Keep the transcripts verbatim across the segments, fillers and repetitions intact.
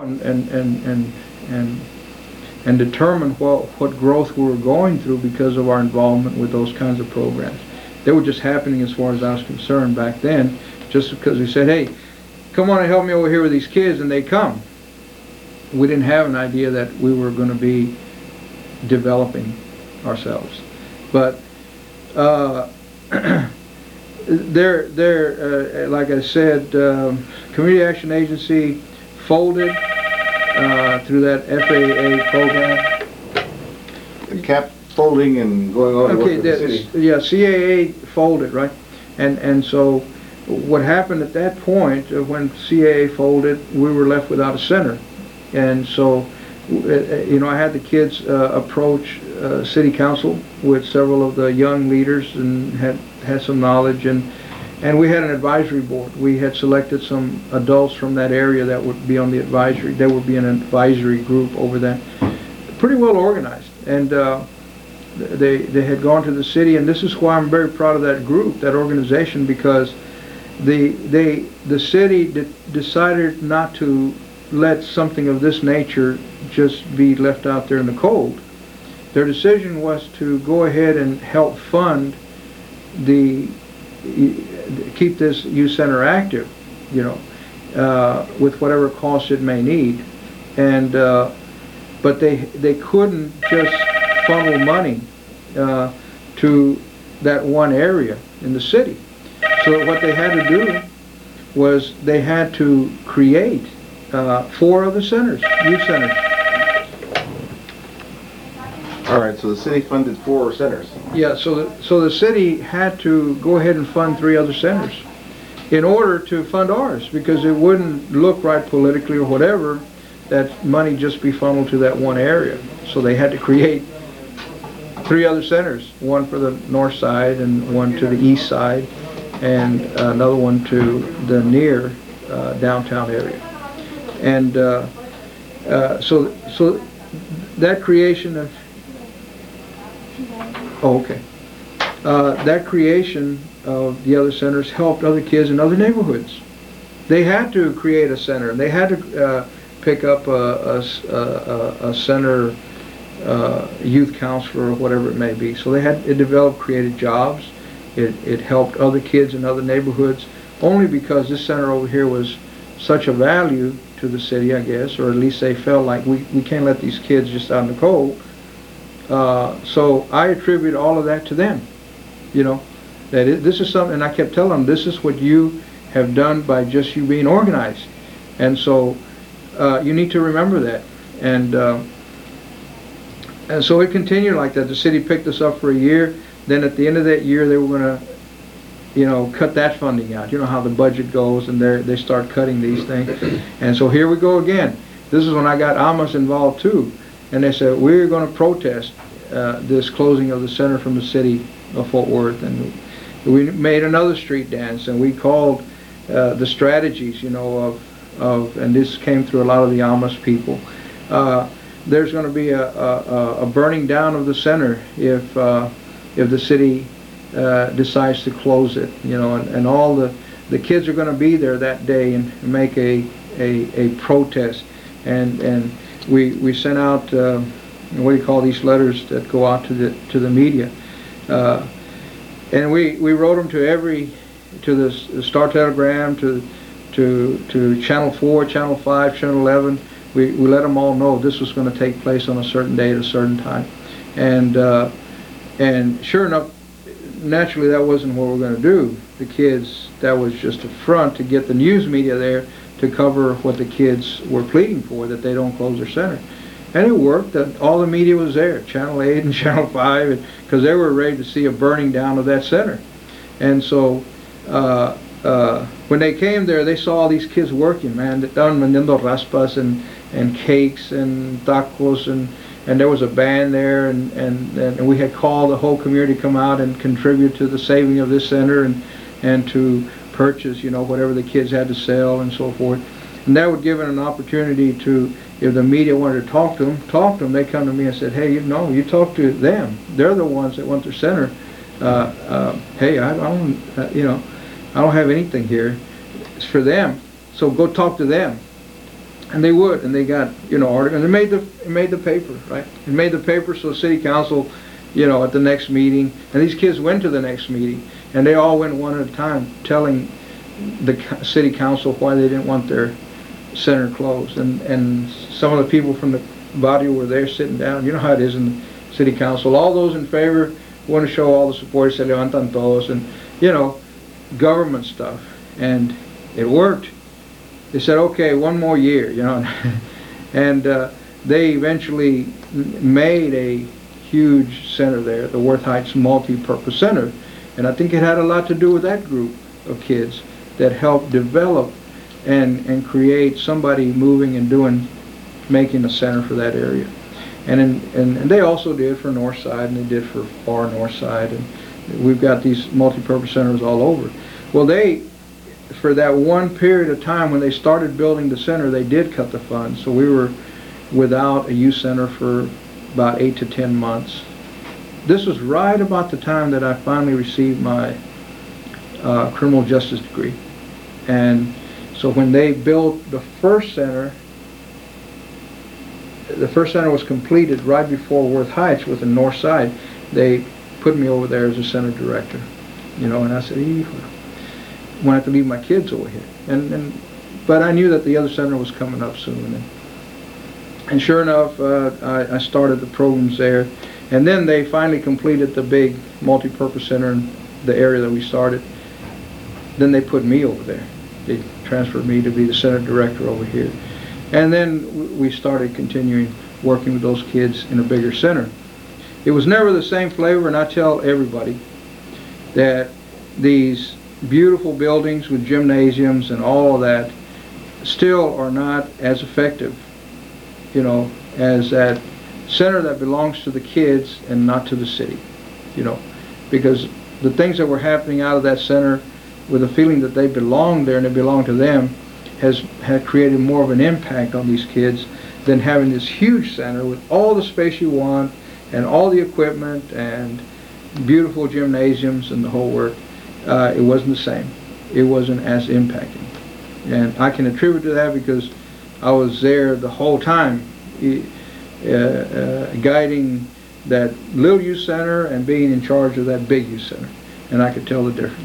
and and and and and, and determine what what growth we were going through because of our involvement with those kinds of programs. They were just happening as far as I was concerned back then, just because we said, hey, come on and help me over here with these kids, and they come. We didn't have an idea that we were going to be developing ourselves. But uh, there, there, uh, like I said, um, Community Action Agency folded uh, through that F A A program. It kept folding and going on Okay, with the city. Yeah, C A A folded, right? And and so what happened at that point, uh, when C A A folded, we were left without a center. And so, uh, you know, I had the kids uh, approach uh, city council with several of the young leaders and had had some knowledge, and and we had an advisory board. We had selected some adults from that area that would be on the advisory. There would be an advisory group over that, pretty well organized. And uh, they they had gone to the city, and this is why I'm very proud of that group, that organization, because the they the city de decided not to let something of this nature just be left out there in the cold. Their decision was to go ahead and help fund the keep this youth center active, you know, uh, with whatever cost it may need, and uh, but they they couldn't just funnel money uh, to that one area in the city. So what they had to do was they had to create uh, four other centers, youth centers. All right, so the city funded four centers. Yeah, so the, so the city had to go ahead and fund three other centers in order to fund ours, because it wouldn't look right politically or whatever that money just be funneled to that one area. So they had to create three other centers, one for the north side and one to the east side, and another one to the near uh, downtown area. And uh, uh, so so that creation of oh, okay. Uh, that creation of the other centers helped other kids in other neighborhoods. They had to create a center. They had to uh, pick up a, a, a, a center uh, youth counselor or whatever it may be. So they had it developed, created jobs. It, it helped other kids in other neighborhoods, only because this center over here was such a value to the city, I guess, or at least they felt like we, we can't let these kids just out in the cold. Uh, so I attribute all of that to them, you know, that it, this is something, and I kept telling them, this is what you have done by just you being organized. And so uh, you need to remember that. And, uh, and so it continued like that. The city picked us up for a year. Then at the end of that year, they were going to, you know, cut that funding out. You know how the budget goes, and they they start cutting these things. And so here we go again. This is when I got Amos involved too. And they said, we're going to protest uh, this closing of the center from the city of Fort Worth. And we made another street dance, and we called uh, the strategies, you know, of, of, and this came through a lot of the Amos people. Uh, there's going to be a, a, a burning down of the center if, uh, if the city uh, decides to close it, you know, and, and all the, the kids are going to be there that day and make a, a, a protest. And, and we, we sent out, uh, what do you call these letters that go out to the, to the media. Uh, and we, we wrote them to every, to the, the Star Telegram, to, to, to Channel four, Channel five, Channel eleven. We, we let them all know this was going to take place on a certain day at a certain time. And, uh, and sure enough, naturally that wasn't what we were going to do. The kids, that was just a front to get the news media there to cover what the kids were pleading for, that they don't close their center. And it worked. That all the media was there, Channel eight and Channel five, because they were ready to see a burning down of that center. And so uh, uh, when they came there, they saw all these kids working, man, done vendiendo raspas and, and cakes and tacos, and, and there was a band there, and, and, and we had called the whole community to come out and contribute to the saving of this center, and, and to purchase, you know, whatever the kids had to sell and so forth. And that would give it an opportunity to, if the media wanted to talk to them, talk to them, they come to me and said, hey, you know, you talk to them. They're the ones that want their center. Uh, uh, hey, I, I don't, uh, you know, I don't have anything here. It's for them. So go talk to them. And they would, and they got, you know, articles, and it made the, it made the paper, right? It made the paper, so city council, you know, at the next meeting, and these kids went to the next meeting, and they all went one at a time, telling the co- city council why they didn't want their center closed. And, and some of the people from the body were there sitting down. You know how it is in the city council. All those in favor want to show all the support, se levantan todos, and, you know, government stuff. And it worked. They said, okay, one more year, you know. And uh, they eventually made a huge center there, the Worth Heights Multi-Purpose Center. And I think it had a lot to do with that group of kids that helped develop and, and create somebody moving and doing, making a center for that area. And, in, and, and they also did for North Side, and they did for far North Side. And we've got these multi-purpose centers all over. Well, they, for that one period of time when they started building the center, they did cut the funds. So we were without a youth center for about eight to ten months. This was right about the time that I finally received my uh, criminal justice degree. And so when they built the first center, the first center was completed right before Worth Heights with the North Side. They put me over there as a center director, you know, and I said, "Ee, I'm gonna have to leave my kids over here." And, and but I knew that the other center was coming up soon. And, and sure enough, uh, I, I started the programs there. And then they finally completed the big multi-purpose center in the area that we started. Then they put me over there. They transferred me to be the center director over here. And then we started continuing working with those kids in a bigger center. It was never the same flavor, and I tell everybody that these beautiful buildings with gymnasiums and all of that still are not as effective, you know, as that center that belongs to the kids and not to the city, you know, because the things that were happening out of that center with a feeling that they belong there and it belonged to them has had created more of an impact on these kids than having this huge center with all the space you want and all the equipment and beautiful gymnasiums and the whole work. Uh, it wasn't the same. It wasn't as impacting. And I can attribute to that because I was there the whole time, uh, uh, guiding that little youth center and being in charge of that big youth center. And I could tell the difference.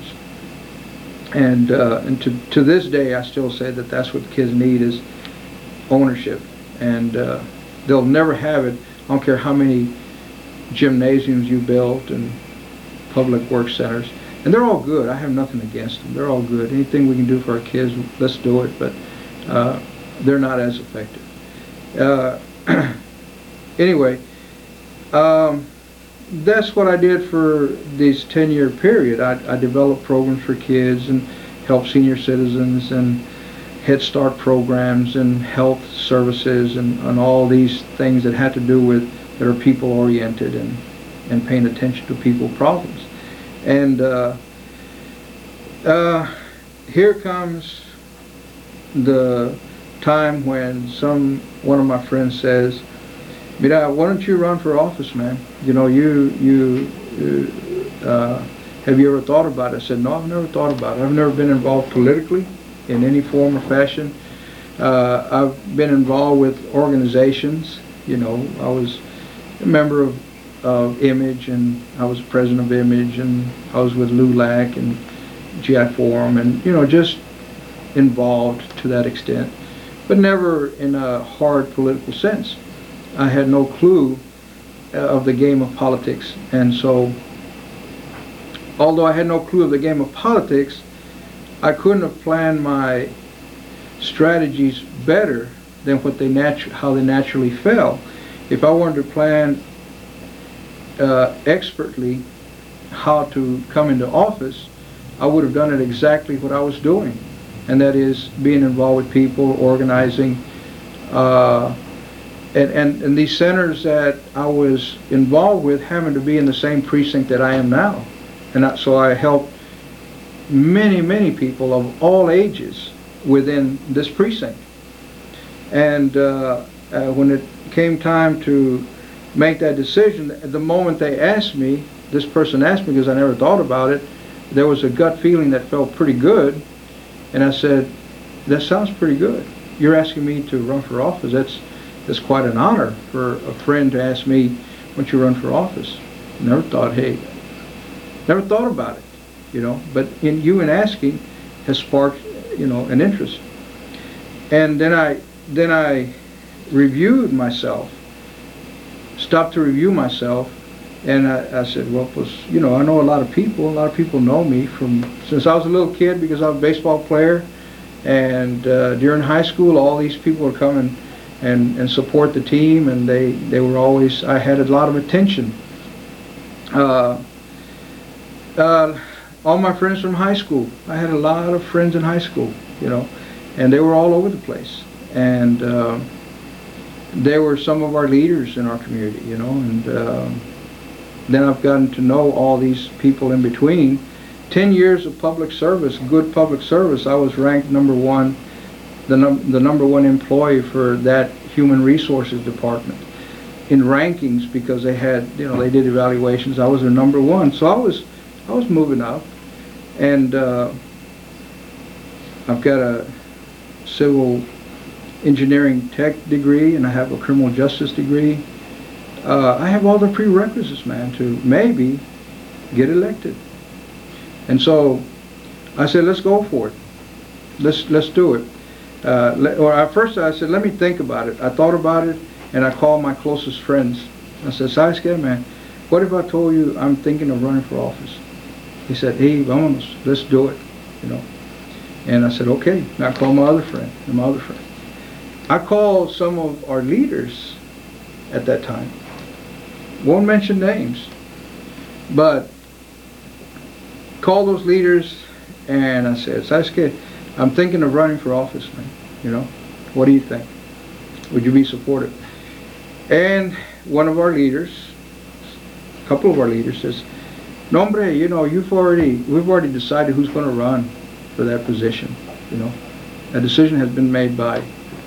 And, uh, and to, to this day, I still say that that's what kids need is ownership. And uh, they'll never have it. I don't care how many gymnasiums you built and public work centers. And they're all good. I have nothing against them. They're all good. Anything we can do for our kids, let's do it. But uh, they're not as effective. Uh, anyway, um, that's what I did for this ten-year period. I, I developed programs for kids and helped senior citizens and Head Start programs and health services and, and all these things that had to do with, that are people-oriented and, and paying attention to people problems. And uh, uh, here comes the time when some one of my friends says, "Mira, why don't you run for office, man? You know, you you uh, have you ever thought about it?" I said, "No, I've never thought about it. I've never been involved politically in any form or fashion. Uh, I've been involved with organizations. You know, I was a member of of Image, and I was president of Image, and I was with L U L A C and G I Forum, and you know, just involved to that extent, but never in a hard political sense. I had no clue uh, of the game of politics, and so although I had no clue of the game of politics, I couldn't have planned my strategies better than what they natu- how they naturally fell. If I wanted to plan uh, expertly how to come into office, I would have done it exactly what I was doing, and that is being involved with people, organizing, uh, and, and, and these centers that I was involved with having to be in the same precinct that I am now. And I, so I helped many, many people of all ages within this precinct. And uh, uh, when it came time to make that decision, the moment they asked me, this person asked me because I never thought about it, there was a gut feeling that felt pretty good. And I said, that sounds pretty good. you're asking me to run for office. That's that's quite an honor for a friend to ask me, why don't you run for office? Never thought, hey, never thought about it, you know. But in you and asking has sparked, you know, an interest. And then I then I reviewed myself, stopped to review myself, and I, I said, well, was, you know, I know a lot of people. A lot of people know me from since I was a little kid because I was a baseball player. And uh, during high school, all these people would come and, and, and support the team, and they, they were always, I had a lot of attention. Uh, uh, all my friends from high school, I had a lot of friends in high school, you know, and they were all over the place. And uh, they were some of our leaders in our community, you know, and uh, then I've gotten to know all these people in between. Ten years of public service, good public service, I was ranked number one, the, num the number one employee for that human resources department in rankings, because they had, you know, they did evaluations. I was their number one, so I was, I was moving up, and uh, I've got a civil engineering tech degree, and I have a criminal justice degree. Uh, I have all the prerequisites, man, to maybe get elected. And so I said, let's go for it. Let's let's do it. Uh, let, or at first I said, let me think about it. I thought about it, and I called my closest friends. I said, ¿Sabes qué, man? What if I told you I'm thinking of running for office? He said, hey, vámonos, let's do it, you know. And I said, okay. And I called my other friend and my other friend. I called some of our leaders at that time. Won't mention names, but call those leaders, and I said, ¿Sabes qué? I'm thinking of running for office, man. You know, what do you think? Would you be supportive? And one of our leaders, a couple of our leaders says, no, hombre, you know, you've already, we've already decided who's going to run for that position. You know, a decision has been made by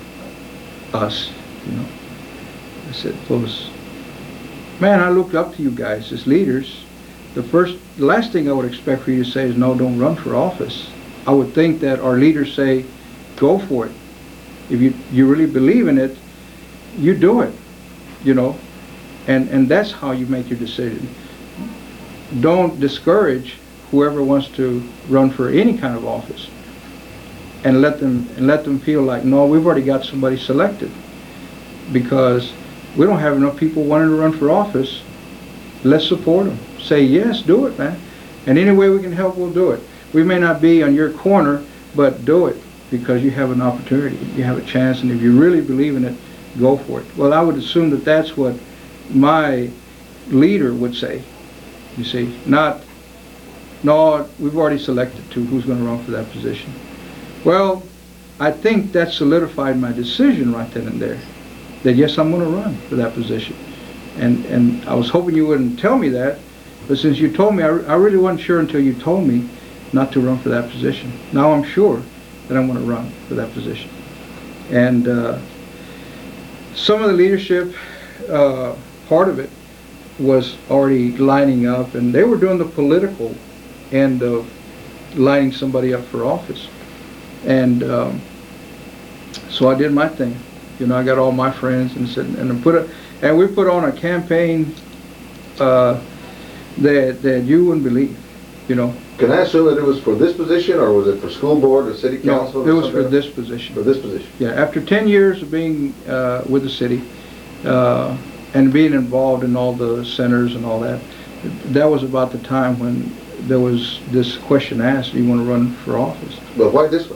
us. You know, I said, pues, man, I looked up to you guys as leaders. The first, the last thing I would expect for you to say is, no, don't run for office. I would think that our leaders say, go for it. If you, you really believe in it, you do it, you know. And, and that's how you make your decision. Don't discourage whoever wants to run for any kind of office, and let them, and let them feel like, no, we've already got somebody selected. Because we don't have enough people wanting to run for office. Let's support them. Say, yes, do it, man. And any way we can help, we'll do it. We may not be on your corner, but do it, because you have an opportunity. You have a chance, and if you really believe in it, go for it. Well, I would assume that that's what my leader would say, you see. Not, no, we've already selected two, who's going to run for that position. Well, I think that solidified my decision right then and there, that yes, I'm going to run for that position. And and I was hoping you wouldn't tell me that, but since you told me, I, I really wasn't sure until you told me not to run for that position. Now I'm sure that I'm going to run for that position. And uh, some of the leadership, uh, part of it was already lining up, and they were doing the political end of lining somebody up for office. And um, so I did my thing. You know, I got all my friends and said, and I put a, and we put on a campaign uh, that that you wouldn't believe. You know. Can I assume that it was for this position, or was it for school board or city council? No, it was for this position. For this position. Yeah, after ten years of being uh, with the city uh, and being involved in all the centers and all that, that was about the time when there was this question asked, do you want to run for office? But why this one?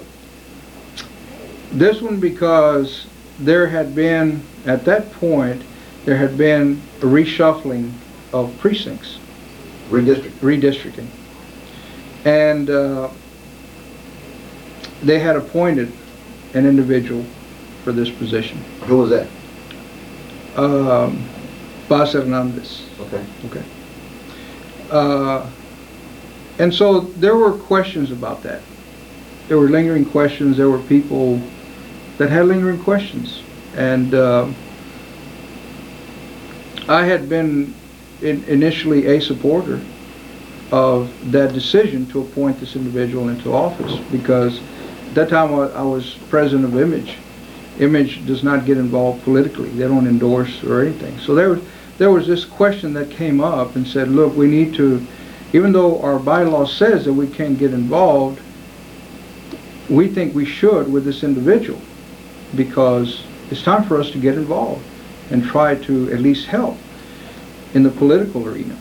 This one because there had been, at that point, there had been a reshuffling of precincts. Redistricting. Redistricting. And uh, they had appointed an individual for this position. Who was that? Um, Paz Hernandez. Okay. Okay. Uh, and so there were questions about that. There were lingering questions. There were people that had lingering questions. And uh, I had been in initially a supporter of that decision to appoint this individual into office, because at that time I, I was president of Image, Image does not get involved politically. They don't endorse or anything. So there was, there was this question that came up and said, look, we need to, even though our bylaw says that we can't get involved, we think we should with this individual, because it's time for us to get involved and try to at least help in the political arena.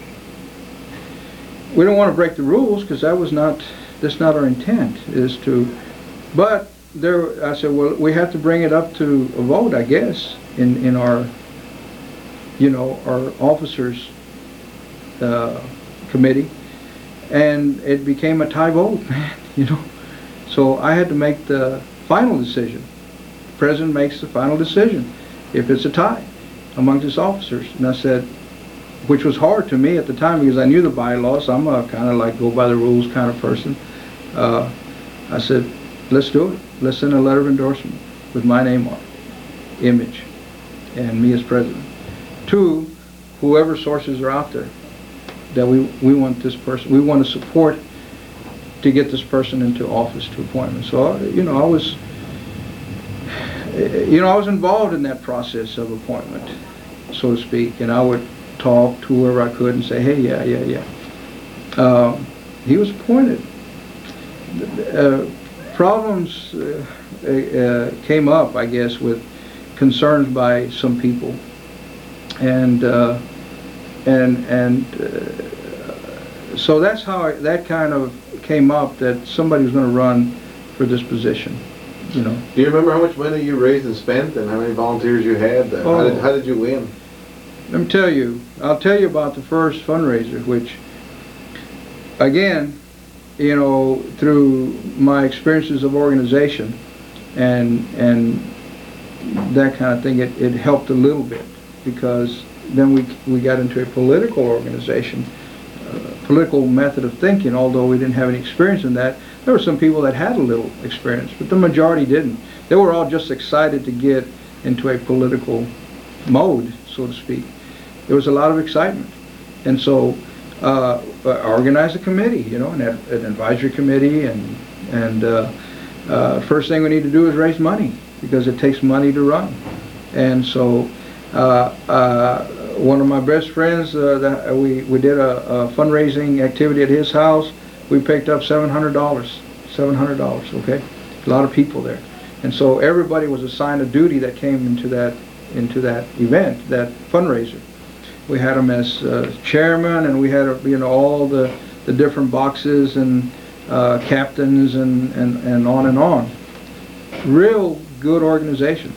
We don't want to break the rules, because that was not, that's not our intent, is to, but there, I said, well, we have to bring it up to a vote, I guess, in, in our, you know, our officers uh, committee, and it became a tie vote, man, you know. So I had to make the final decision. The president makes the final decision if it's a tie amongst his officers. And I said, which was hard to me at the time because I knew the bylaws. I'm a kind of like go by the rules kind of person. Uh, I said, let's do it. Let's send a letter of endorsement with my name on it, Image, and me as president. Two, whoever sources are out there, that we, we want this person, we want to support to get this person into office to appointment. So, you know, I was, you know, I was involved in that process of appointment, so to speak, and I would talk to whoever I could and say, hey, yeah, yeah, yeah. Um, he was appointed. Uh, problems uh, uh, came up, I guess, with concerns by some people, and uh, and and uh, so that's how I, that kind of came up, that somebody was going to run for this position. You know. Do you remember how much money you raised and spent, and how many volunteers you had? Uh, oh. how, did, how did you win? Let me tell you. I'll tell you about the first fundraiser, which, again, you know, through my experiences of organization and and that kind of thing, it, it helped a little bit, because then we we got into a political organization, uh, political method of thinking. Although we didn't have any experience in that, there were some people that had a little experience, but the majority didn't. They were all just excited to get into a political mode, so to speak. There was a lot of excitement, and so uh, organized a committee, you know, an, an advisory committee, and and uh, uh, first thing we need to do is raise money, because it takes money to run. And so uh, uh, one of my best friends, uh, that we we did a, a fundraising activity at his house. We picked up seven hundred dollars, seven hundred dollars. Okay, a lot of people there, and so everybody was assigned a duty that came into that into that event, that fundraiser. We had him as uh, chairman, and we had, you know, all the, the different boxes and uh, captains and, and, and on and on. Real good organization.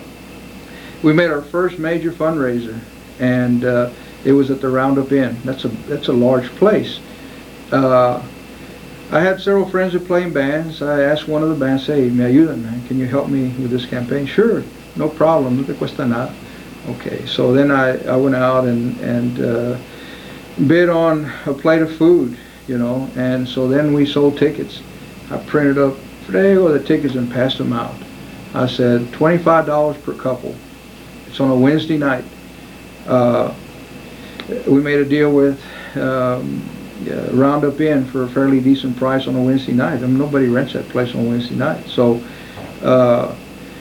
We made our first major fundraiser, and uh, it was at the Roundup Inn. That's a that's a large place. Uh, I had several friends who play in bands. I asked one of the bands, "Hey, me ayudan, man? Can you help me with this campaign?" "Sure, no problem. No te cuesta nada." Okay, so then I, I went out and, and uh, bid on a plate of food, you know, and so then we sold tickets. I printed up frego the tickets and passed them out. I said twenty-five dollars per couple. It's on a Wednesday night. Uh, we made a deal with um, yeah, Roundup Inn for a fairly decent price on a Wednesday night. I mean, nobody rents that place on a Wednesday night. So uh,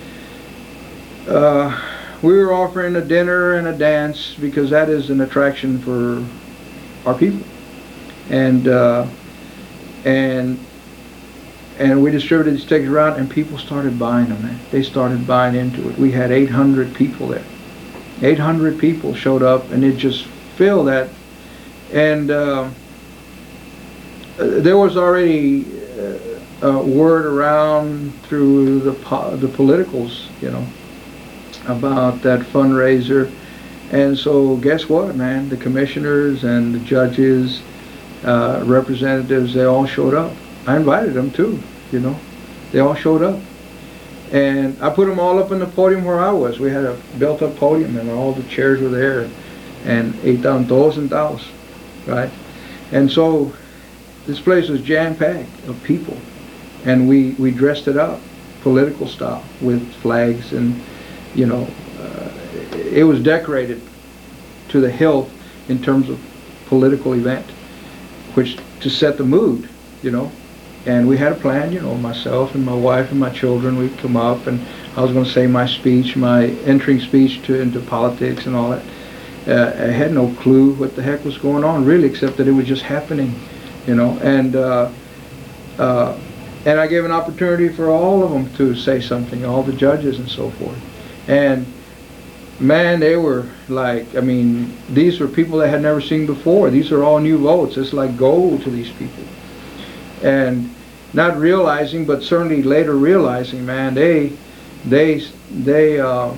uh, we were offering a dinner and a dance, because that is an attraction for our people, and uh, and and we distributed these tickets around, and people started buying them. Man. They started buying into it. We had eight hundred people there. eight hundred people showed up, and it just filled that. And uh, there was already uh, uh, word around through the po the politicals, you know, about that fundraiser. And so guess what, man, the commissioners and the judges, uh, representatives, they all showed up. I invited them too, you know, they all showed up, and I put them all up in the podium where I was. We had a built up podium, and all the chairs were there, and eight thousand todos sentados, right? And so this place was jam-packed of people, and we we dressed it up political style with flags, and you know, uh, it was decorated to the hilt in terms of political event, which to set the mood, you know. And we had a plan, you know, myself and my wife and my children, we'd come up, and I was going to say my speech, my entering speech to into politics and all that. Uh, I had no clue what the heck was going on, really, except that it was just happening, you know. And uh, uh, and I gave an opportunity for all of them to say something, all the judges and so forth. And man, they were like, I mean, these were people that I had never seen before. These are all new votes. It's like gold to these people. And not realizing, but certainly later realizing, man, they, they, they, uh,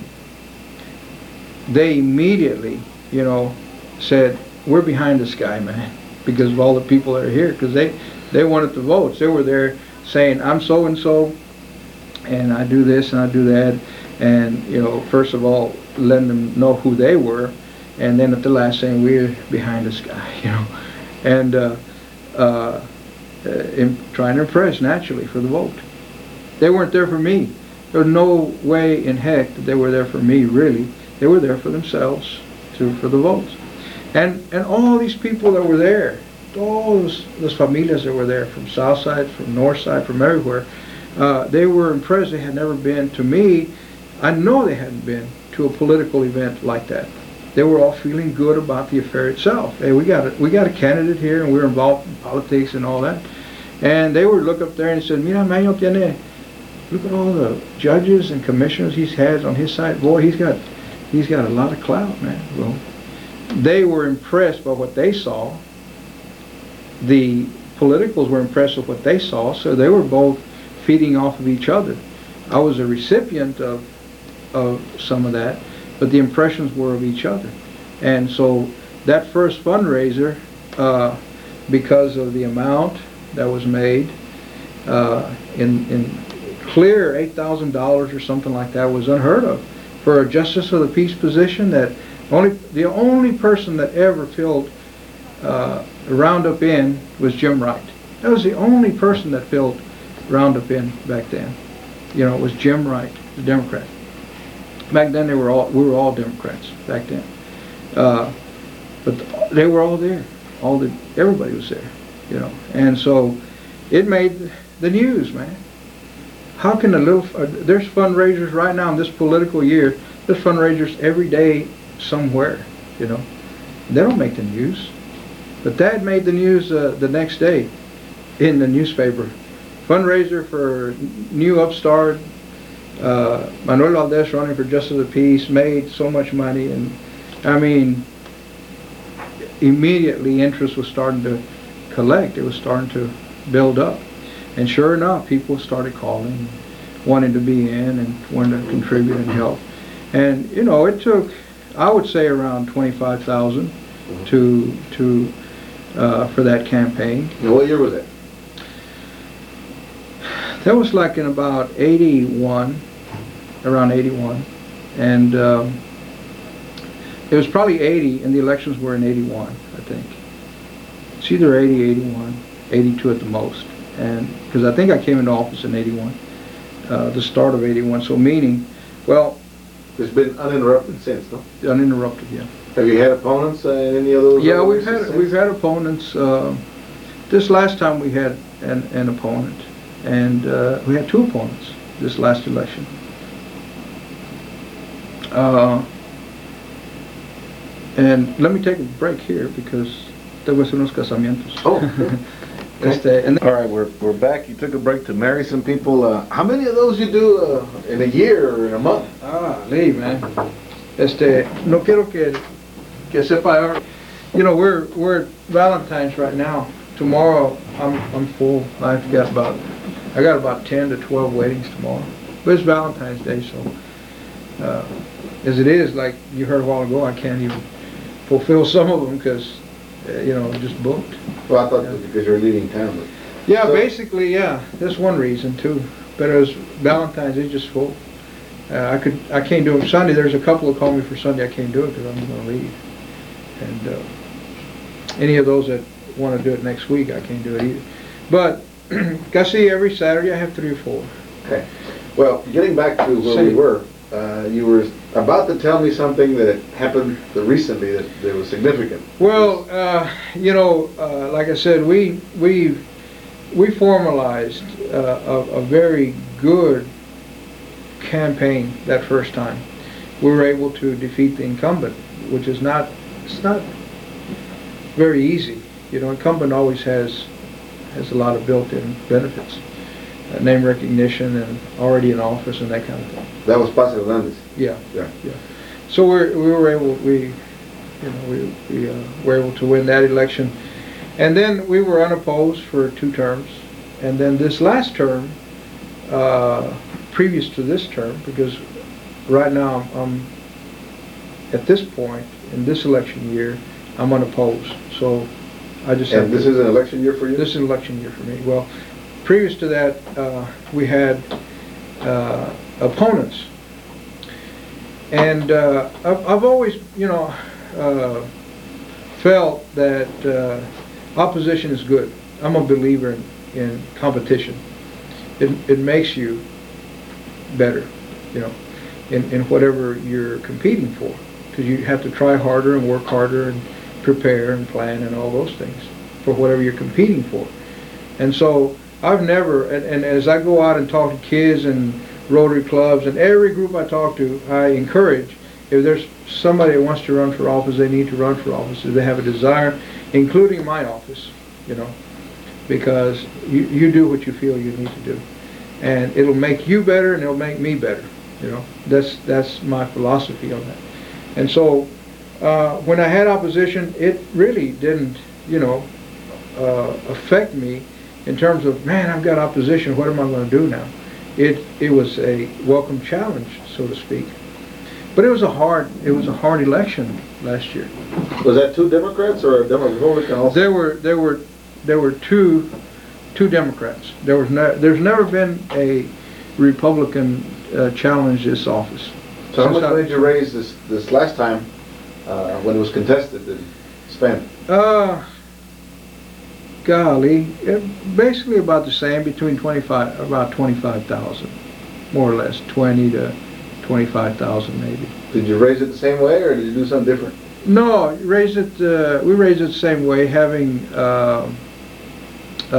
they immediately, you know, said, we're behind this guy, man, because of all the people that are here, because they, they wanted the votes. They were there saying, I'm so-and-so, and I do this and I do that, and, you know, first of all, letting them know who they were, and then at the last saying, we're behind this guy, you know, and uh, uh, uh, in trying to impress, naturally, for the vote. They weren't there for me. There was no way in heck that they were there for me, really. They were there for themselves, to, for the votes. And, and all these people that were there, all those, those familias that were there, from south side, from north side, from everywhere, uh, they were impressed. They had never been, to me, I know they hadn't been to a political event like that. They were all feeling good about the affair itself. Hey, we got a, we got a candidate here, and we're involved in politics and all that. And they would look up there and said, Mira, Manuel tiene, look at all the judges and commissioners he's had on his side. Boy, he's got, he's got a lot of clout, man. Well, they were impressed by what they saw. The politicals were impressed with what they saw, so they were both feeding off of each other. I was a recipient of of some of that, but the impressions were of each other. And so that first fundraiser, uh, because of the amount that was made, uh, in, in clear eight thousand dollars or something like that, was unheard of for a justice of the peace position. That only the only person that ever filled uh, Roundup Inn was Jim Wright. That was the only person that filled Roundup Inn back then. You know, it was Jim Wright, the Democrat. Back then, they were all we were all Democrats back then, uh, but they were all there. All the everybody was there, you know. And so it made the news, man. How can a little uh, there's fundraisers right now in this political year? There's fundraisers every day somewhere, you know. They don't make the news, but that made the news uh, the next day in the newspaper. Fundraiser for new upstart. Uh, Manuel Valdez running for Justice of the Peace, made so much money, and I mean, immediately interest was starting to collect. It was starting to build up, and sure enough, people started calling, wanting to be in and wanting to contribute and help. And you know, it took, I would say, around twenty-five thousand to to uh, for that campaign. Now, what year was it? That was like in about eighty-one, around eighty-one, and um, it was probably eighty, and the elections were in eighty-one, I think. It's either eighty, eighty-one, eighty-two at the most, and because I think I came into office in eighty-one, uh, the start of eighty-one. So meaning, well, It's been uninterrupted since, no? uninterrupted, yeah. Have you had opponents uh, in any of those? Yeah, we've elections had we've since? had opponents. Uh, this last time we had an an opponent. And uh, we had two opponents this last election. Uh, and let me take a break here because there was unos casamientos. Oh. este, and All right, we're we're back. You took a break to marry some people. Uh, how many of those you do uh, in a year or in a month? Ah, leave, man. Este, no quiero que que sepa. You know, we're we're at Valentine's right now. Tomorrow, I'm I'm full. I've got about. I got about ten to twelve weddings tomorrow. But it's Valentine's Day, so uh, as it is, like you heard a while ago, I can't even fulfill some of them because, uh, you know, just booked. Well, I thought Yeah. it was because you're leaving town. But Yeah, So- basically, yeah. That's one reason too. But it was Valentine's, it's just full. Uh, I could, I can't do it Sunday. There's a couple that call me for Sunday. I can't do it because I'm going to leave. And uh, any of those that want to do it next week, I can't do it either. But casi every Saturday I have three or four. Okay. Well, getting back to where Say- we were, uh, you were about to tell me something that happened recently that, that was significant. Well, uh, you know, uh, like I said, we we we formalized uh, a, a very good campaign that first time, we were able to defeat the incumbent, which is not, it's not very easy. You know, incumbent always has has a lot of built-in benefits, uh, name recognition, and already in office and that kind of thing. That was Paz Hernandez. Yeah, Yeah. yeah. So we we were able we, you know, we we uh, were able to win that election, and then we were unopposed for two terms, and then this last term, uh, previous to this term, because right now I'm, I'm at this point in this election year, I'm unopposed. So I just have And this to, is an election year for you? this is an election year for me. Well, previous to that, uh, we had uh, opponents, and uh, I've, I've always, you know, uh, felt that uh, opposition is good. I'm a believer in, in competition. It, it makes you better, you know, in, in whatever you're competing for, because you have to try harder and work harder and prepare and plan and all those things for whatever you're competing for. And so I've never, and, and as I go out and talk to kids and Rotary clubs and every group I talk to, I encourage, if there's somebody that wants to run for office, they need to run for office if they have a desire, including my office, you know, because you, you do what you feel you need to do. And it'll make you better and it'll make me better, you know. That's, that's my philosophy on that. And so uh, when I had opposition, it really didn't, you know, uh, affect me in terms of, man, I've got opposition, what am I going to do now? It it was a welcome challenge, so to speak. But it was a hard it was a hard election last year. Was that two Democrats or a Democrat Republican also? There were there were there were two two Democrats. There was no, there's never been a Republican uh, challenge this office. So how Since much I- money did you raise this this last time uh, when it was contested and spent? Uh, golly, it, basically about the same, between twenty-five, about twenty-five thousand, more or less, twenty to twenty-five thousand maybe. Did you raise it the same way or did you do something different? No, raise it. Uh, we raised it the same way, having uh, uh,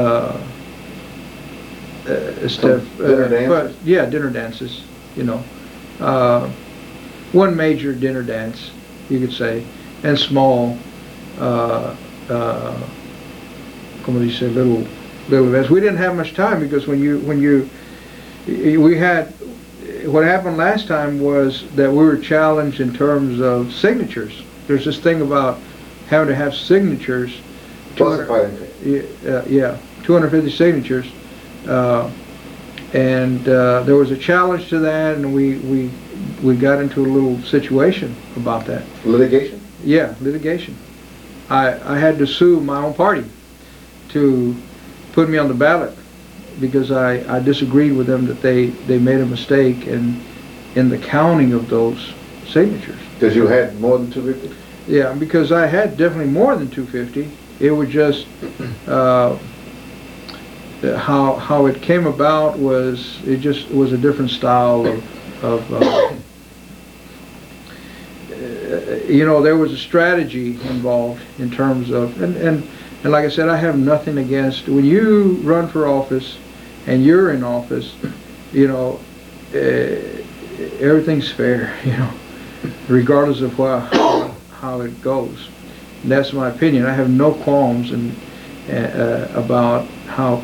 uh, stuff. dinner uh, dances? but- yeah, dinner dances. You know, uh, one major dinner dance, you could say, and small. Uh, uh, Como dice, little little events. We didn't have much time because when you when you we had what happened last time was that we were challenged in terms of signatures. There's this thing about having to have signatures. Falsified. Yeah, uh, yeah, two hundred fifty signatures, uh, and uh, there was a challenge to that, and we we we got into a little situation about that. Litigation? Yeah, litigation. I I had to sue my own party to put me on the ballot because I, I disagreed with them that they, they made a mistake in in the counting of those signatures. Because you had more than two fifty? Yeah, because I had definitely more than two fifty. It was just uh, how how it came about was it just was a different style of of uh, you know, there was a strategy involved in terms of and and. And like I said, I have nothing against, when you run for office and you're in office, you know, uh, everything's fair, you know, regardless of how, how it goes. And that's my opinion. I have no qualms in, uh, about how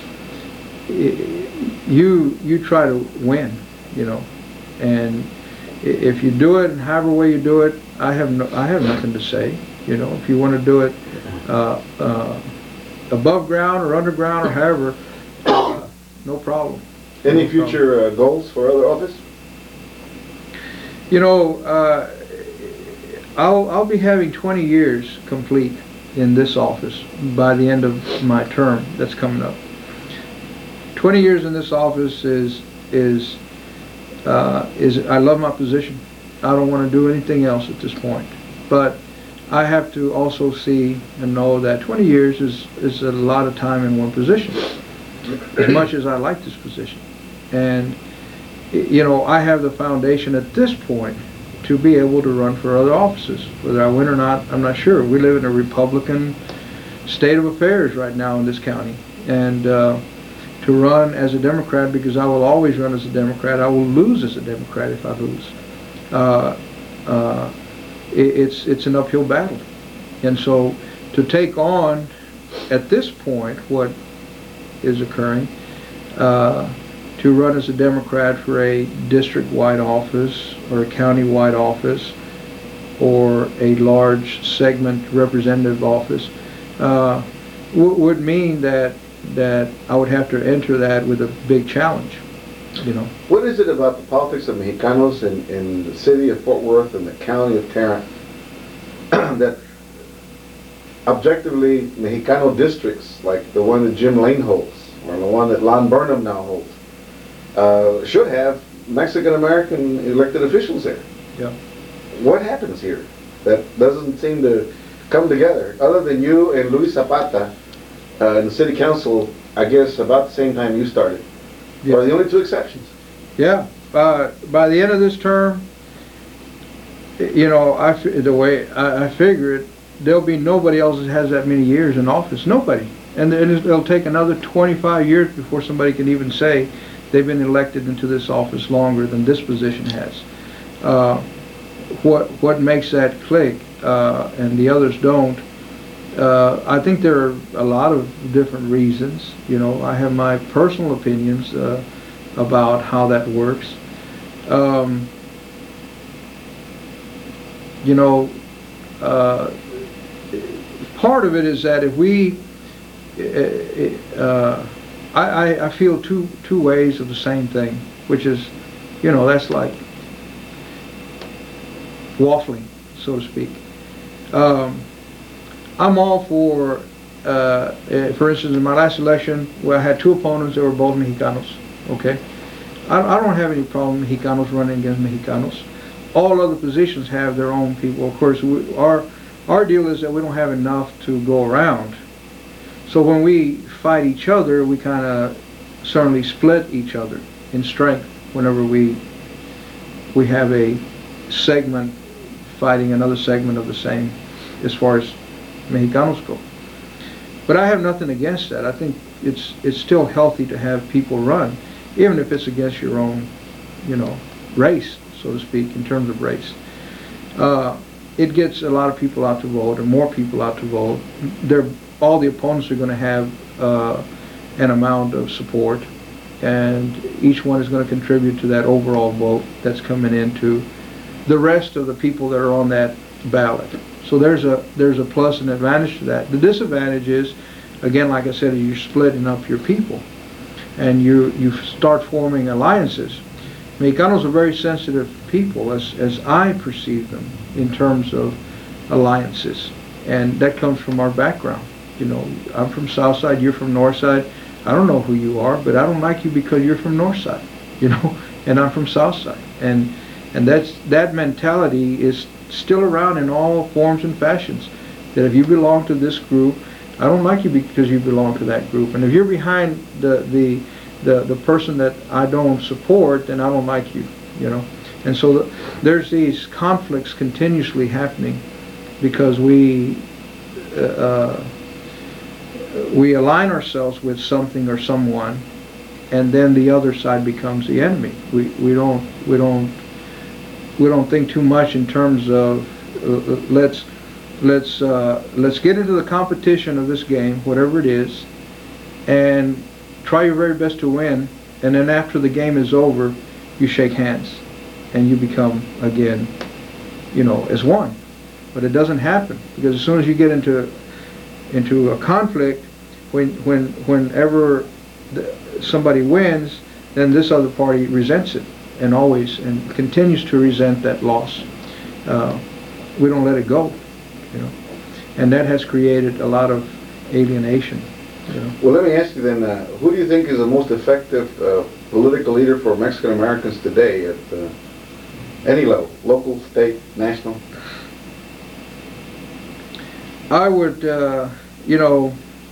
you, you try to win, you know, and if you do it and however way you do it, I have no, I have nothing to say. You know, if you want to do it uh, uh, above ground or underground or however, uh, no problem. Any No future uh, goals for other office? You know, uh, I'll I'll be having twenty years complete in this office by the end of my term that's coming up. twenty years in this office is is uh, is I love my position. I don't want to do anything else at this point, but I have to also see and know that twenty years is, is a lot of time in one position, as much as I like this position. And, you know, I have the foundation at this point to be able to run for other offices. Whether I win or not, I'm not sure. We live in a Republican state of affairs right now in this county. And uh, to run as a Democrat, because I will always run as a Democrat. I will lose as a Democrat if I lose. Uh, uh, it, it's it's an uphill battle, and so to take on at this point what is occurring, uh, to run as a Democrat for a district-wide office or a county-wide office or a large segment representative office, uh, w would mean that that I would have to enter that with a big challenge, you know. What is it about the politics of Mexicanos in, in the city of Fort Worth and the county of Tarrant that objectively Mexicano districts, like the one that Jim Lane holds, or the one that Lon Burnham now holds, uh, should have Mexican-American elected officials there? Yeah. What happens here that doesn't seem to come together, other than you and Luis Zapata uh, in the city council, I guess about the same time you started? Yeah. Are the only two exceptions? Yeah. Uh, by the end of this term, you know, I f the way I, I figure it, there'll be nobody else that has that many years in office. Nobody. And it'll take another twenty-five years before somebody can even say they've been elected into this office longer than this position has. Uh, what what makes that click uh, and the others don't? Uh, I think there are a lot of different reasons. You know, I have my personal opinions uh, about how that works. Um, you know, uh, part of it is that if we, uh, I, I feel two two ways of the same thing, which is, you know, that's like waffling, so to speak. Um, I'm all for, uh, for instance, in my last election, where I had two opponents that were both Mexicanos, okay? I, I don't have any problem Mexicanos running against Mexicanos. All other positions have their own people. Of course, we, our, our deal is that we don't have enough to go around. So when we fight each other, we kind of certainly split each other in strength whenever we, we have a segment fighting another segment of the same, as far as Mexicanos go. But I have nothing against that. I think it's it's still healthy to have people run, even if it's against your own, you know, race, so to speak, in terms of race. Uh, it gets a lot of people out to vote, or more people out to vote. They're, all the opponents are going to have uh, an amount of support, and each one is going to contribute to that overall vote that's coming into the rest of the people that are on that ballot. So there's a there's a plus and advantage to that. The disadvantage is, again, like I said, you're splitting up your people, and you you start forming alliances. Mexicanos are very sensitive people, as as I perceive them, in terms of alliances, and that comes from our background. You know, I'm from South Side, you're from North Side. I don't know who you are, but I don't like you because you're from North Side, you know, and I'm from South Side, and and that's that mentality is still around in all forms and fashions, that if you belong to this group, I don't like you because you belong to that group, and if you're behind the the the, the person that I don't support, then I don't like you, you know. And so the, there's these conflicts continuously happening because we uh, we align ourselves with something or someone, and then the other side becomes the enemy. We we don't we don't we don't think too much in terms of uh, let's let's uh, let's get into the competition of this game, whatever it is, and try your very best to win. And then after the game is over, you shake hands, and you become again, you know, as one. But it doesn't happen, because as soon as you get into into a conflict, when when whenever the, somebody wins, then this other party resents it, and always and continues to resent that loss. Uh, we don't let it go, you know, and that has created a lot of alienation. You know? Well, let me ask you then, uh, who do you think is the most effective uh, political leader for Mexican Americans today at uh, any level, local, state, national? I would, uh, you know,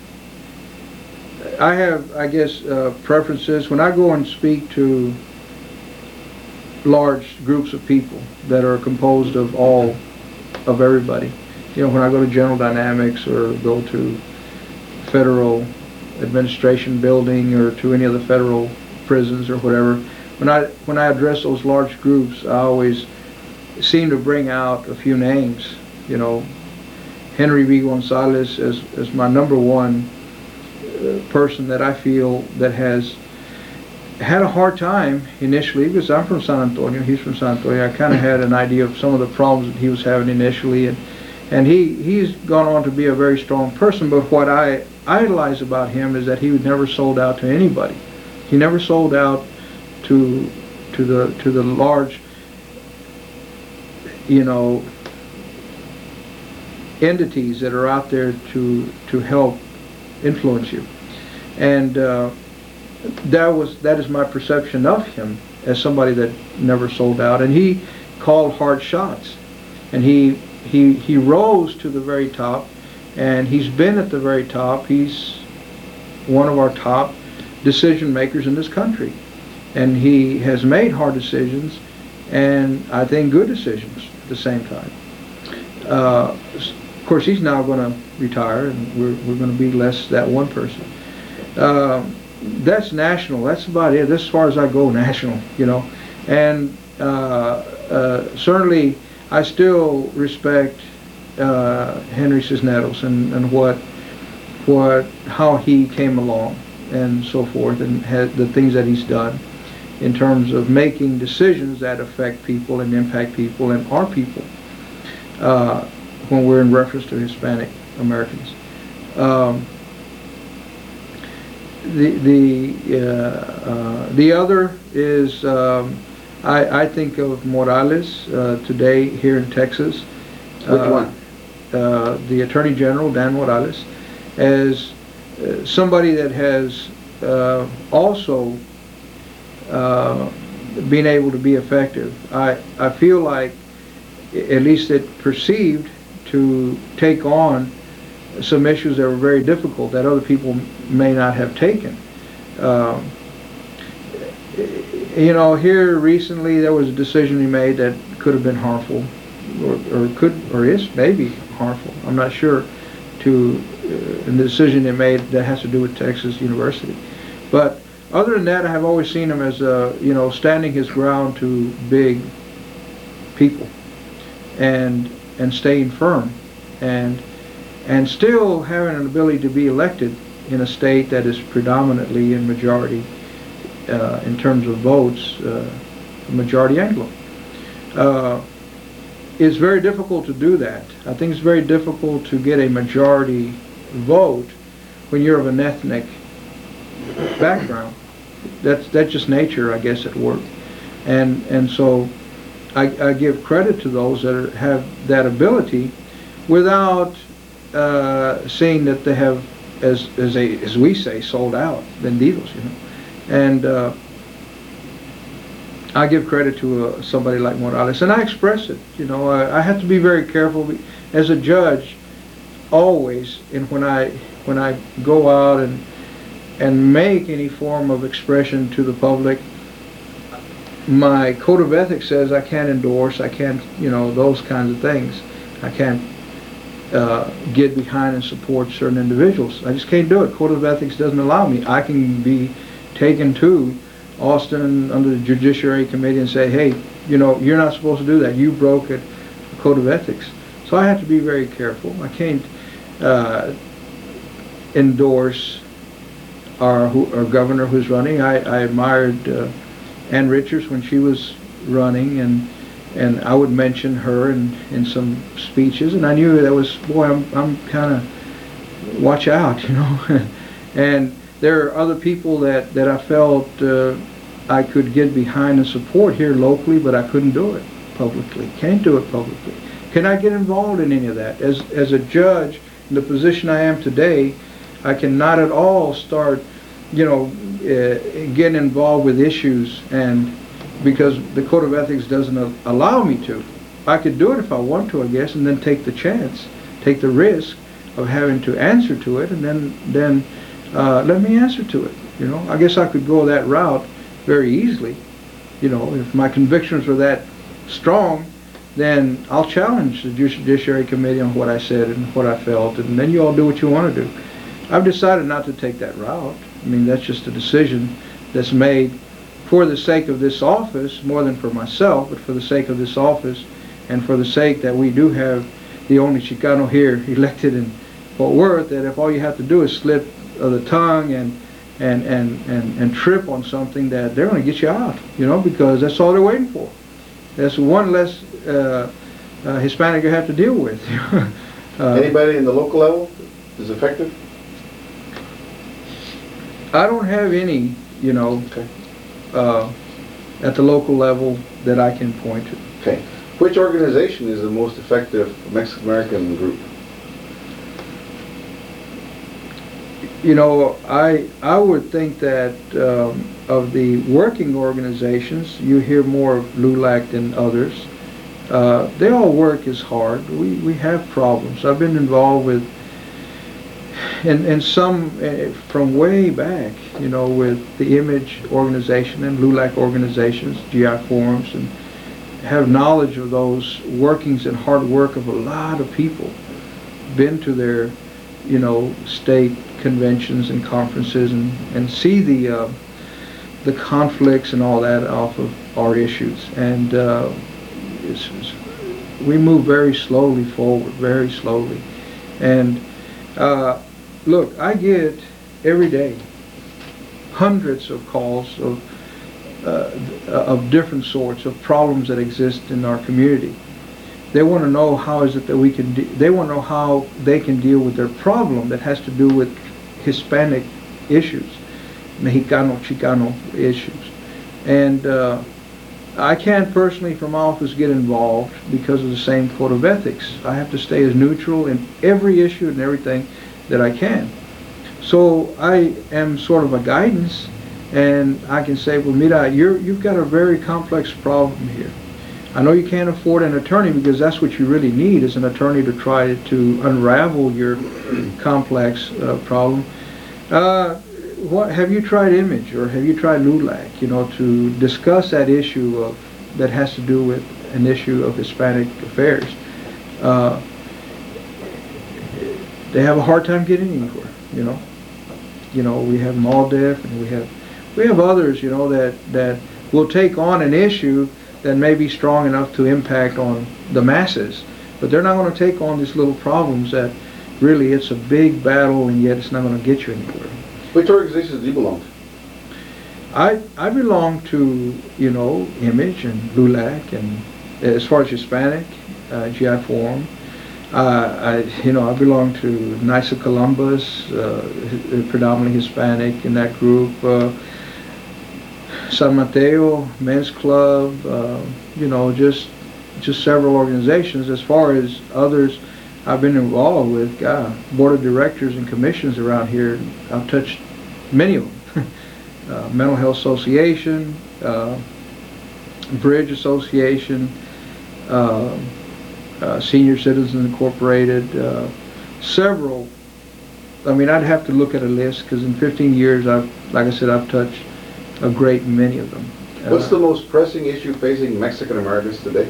I have, I guess, uh, preferences. When I go and speak to large groups of people that are composed of all, of everybody, you know, when I go to General Dynamics or go to federal administration building or to any of the federal prisons or whatever, when I when I address those large groups, I always seem to bring out a few names. You know, Henry V. Gonzalez is, is my number one uh, person that I feel that has had a hard time initially, because I'm from San Antonio, he's from San Antonio. I kind of had an idea of some of the problems that he was having initially, and and he he's gone on to be a very strong person. But what I idolize about him is that he never sold out to anybody. He never sold out to to the to the large, you know, entities that are out there to to help influence you. And uh, that was that is my perception of him, as somebody that never sold out. And he called hard shots, and he he he rose to the very top, and he's been at the very top. He's one of our top decision makers in this country, and he has made hard decisions, and I think good decisions at the same time. Uh, of course, he's now going to retire, and we're we're going to be less that one person. Uh, that's national. That's about it. That's as far as I go national, you know. And uh, uh, certainly, I still respect uh, Henry Cisneros and, and what what how he came along and so forth, and had the things that he's done in terms of making decisions that affect people and impact people and our people. Uh, when we're in reference to Hispanic Americans. Um, The the uh, uh, the other is um, I, I think of Morales uh, today here in Texas. Which uh, one? Uh, the Attorney General, Dan Morales, as uh, somebody that has uh, also uh, been able to be effective. I I feel like, at least it perceived, to take on some issues that were very difficult that other people may not have taken. Um, you know, here recently there was a decision he made that could have been harmful, or, or could, or is maybe harmful. I'm not sure. To uh, the decision he made that has to do with Texas University, but other than that, I have always seen him as a, you know, standing his ground to big people, and and staying firm, and. and still having an ability to be elected in a state that is predominantly in majority uh, in terms of votes, uh, majority Anglo. Uh, it's very difficult to do that. I think it's very difficult to get a majority vote when you're of an ethnic background. That's that's just nature, I guess, at work. And and so I, I give credit to those that are, have that ability without Uh, seeing that they have, as as a as we say, sold out, vendidos, you know, and uh, I give credit to uh, somebody like Morales, and I express it. You know, I, I have to be very careful as a judge, always, and when I when I go out and and make any form of expression to the public. My code of ethics says I can't endorse, I can't, you know, those kinds of things. I can't. Uh, get behind and support certain individuals. I just can't do it. Code of ethics doesn't allow me. I can be taken to Austin under the Judiciary Committee and say, hey, you know, you're not supposed to do that. You broke it, code of ethics. So I have to be very careful. I can't uh, endorse our, who, our governor who's running. I, I admired uh, Ann Richards when she was running, and And I would mention her in, in some speeches, and I knew that was, boy, I'm, I'm kind of, watch out, you know. And there are other people that, that I felt uh, I could get behind and support here locally, but I couldn't do it publicly. Can't do it publicly. Can I get involved in any of that? As, as a judge, in the position I am today, I cannot at all start, you know, uh, getting involved with issues, and because the Code of Ethics doesn't allow me to. I could do it if I want to, I guess, and then take the chance, take the risk of having to answer to it, and then then uh, let me answer to it. You know, I guess I could go that route very easily. You know, if my convictions were that strong, then I'll challenge the Judiciary Committee on what I said and what I felt, and then you all do what you want to do. I've decided not to take that route. I mean, that's just a decision that's made for the sake of this office, more than for myself, but for the sake of this office, and for the sake that we do have the only Chicano here elected in Fort Worth, that if all you have to do is slip of the tongue and and, and, and, and trip on something, that they're going to get you out, you know, because that's all they're waiting for. That's one less uh, uh, Hispanic you have to deal with. uh, Anybody in the local level is affected? I don't have any, you know, Okay. uh, at the local level that I can point to. Okay. Which organization is the most effective Mexican American group? You know, I I would think that um, of the working organizations, you hear more of L U L A C than others. Uh, they all work as hard. We we have problems. I've been involved with, and and some uh, from way back, you know, with the Image organization and L U L A C organizations, G I forums, and have knowledge of those workings and hard work of a lot of people. Been to their, you know, state conventions and conferences, and, and see the uh, the conflicts and all that off of our issues. And uh, it's, it's, we move very slowly forward, very slowly. And uh, look, I get every day hundreds of calls of uh, of different sorts of problems that exist in our community. They want to know how is it that we can, de- they want to know how they can deal with their problem that has to do with Hispanic issues, Mexicano, Chicano issues. And uh, I can't personally from office get involved because of the same code of ethics. I have to stay as neutral in every issue and everything that I can. So I am sort of a guidance, and I can say, well, mira, you're, you've got a very complex problem here. I know you can't afford an attorney, because that's what you really need, is an attorney to try to unravel your complex uh, problem. Uh, what, have you tried Image, or have you tried L U L A C, you know, to discuss that issue of, that has to do with an issue of Hispanic affairs? Uh, they have a hard time getting anywhere, you know. You know, we have MALDEF, and we have we have others, you know, that, that will take on an issue that may be strong enough to impact on the masses, but they're not going to take on these little problems that really it's a big battle, and yet it's not going to get you anywhere. Which organizations do you belong to? I I belong to, you know, Image and L U L A C, and as far as Hispanic, uh, G I Forum. Uh, I you know I belong to NYSA Columbus, uh, predominantly Hispanic in that group. Uh, San Mateo Men's Club, uh, you know, just just several organizations. As far as others I've been involved with, God, board of directors and commissions around here, I've touched many of them. uh, Mental Health Association, uh, Bridge Association, uh, uh, Senior Citizens Incorporated, uh, several. I mean, I'd have to look at a list, because in fifteen years, I've, like I said, I've touched a great many of them. What's Uh, the most pressing issue facing Mexican Americans today?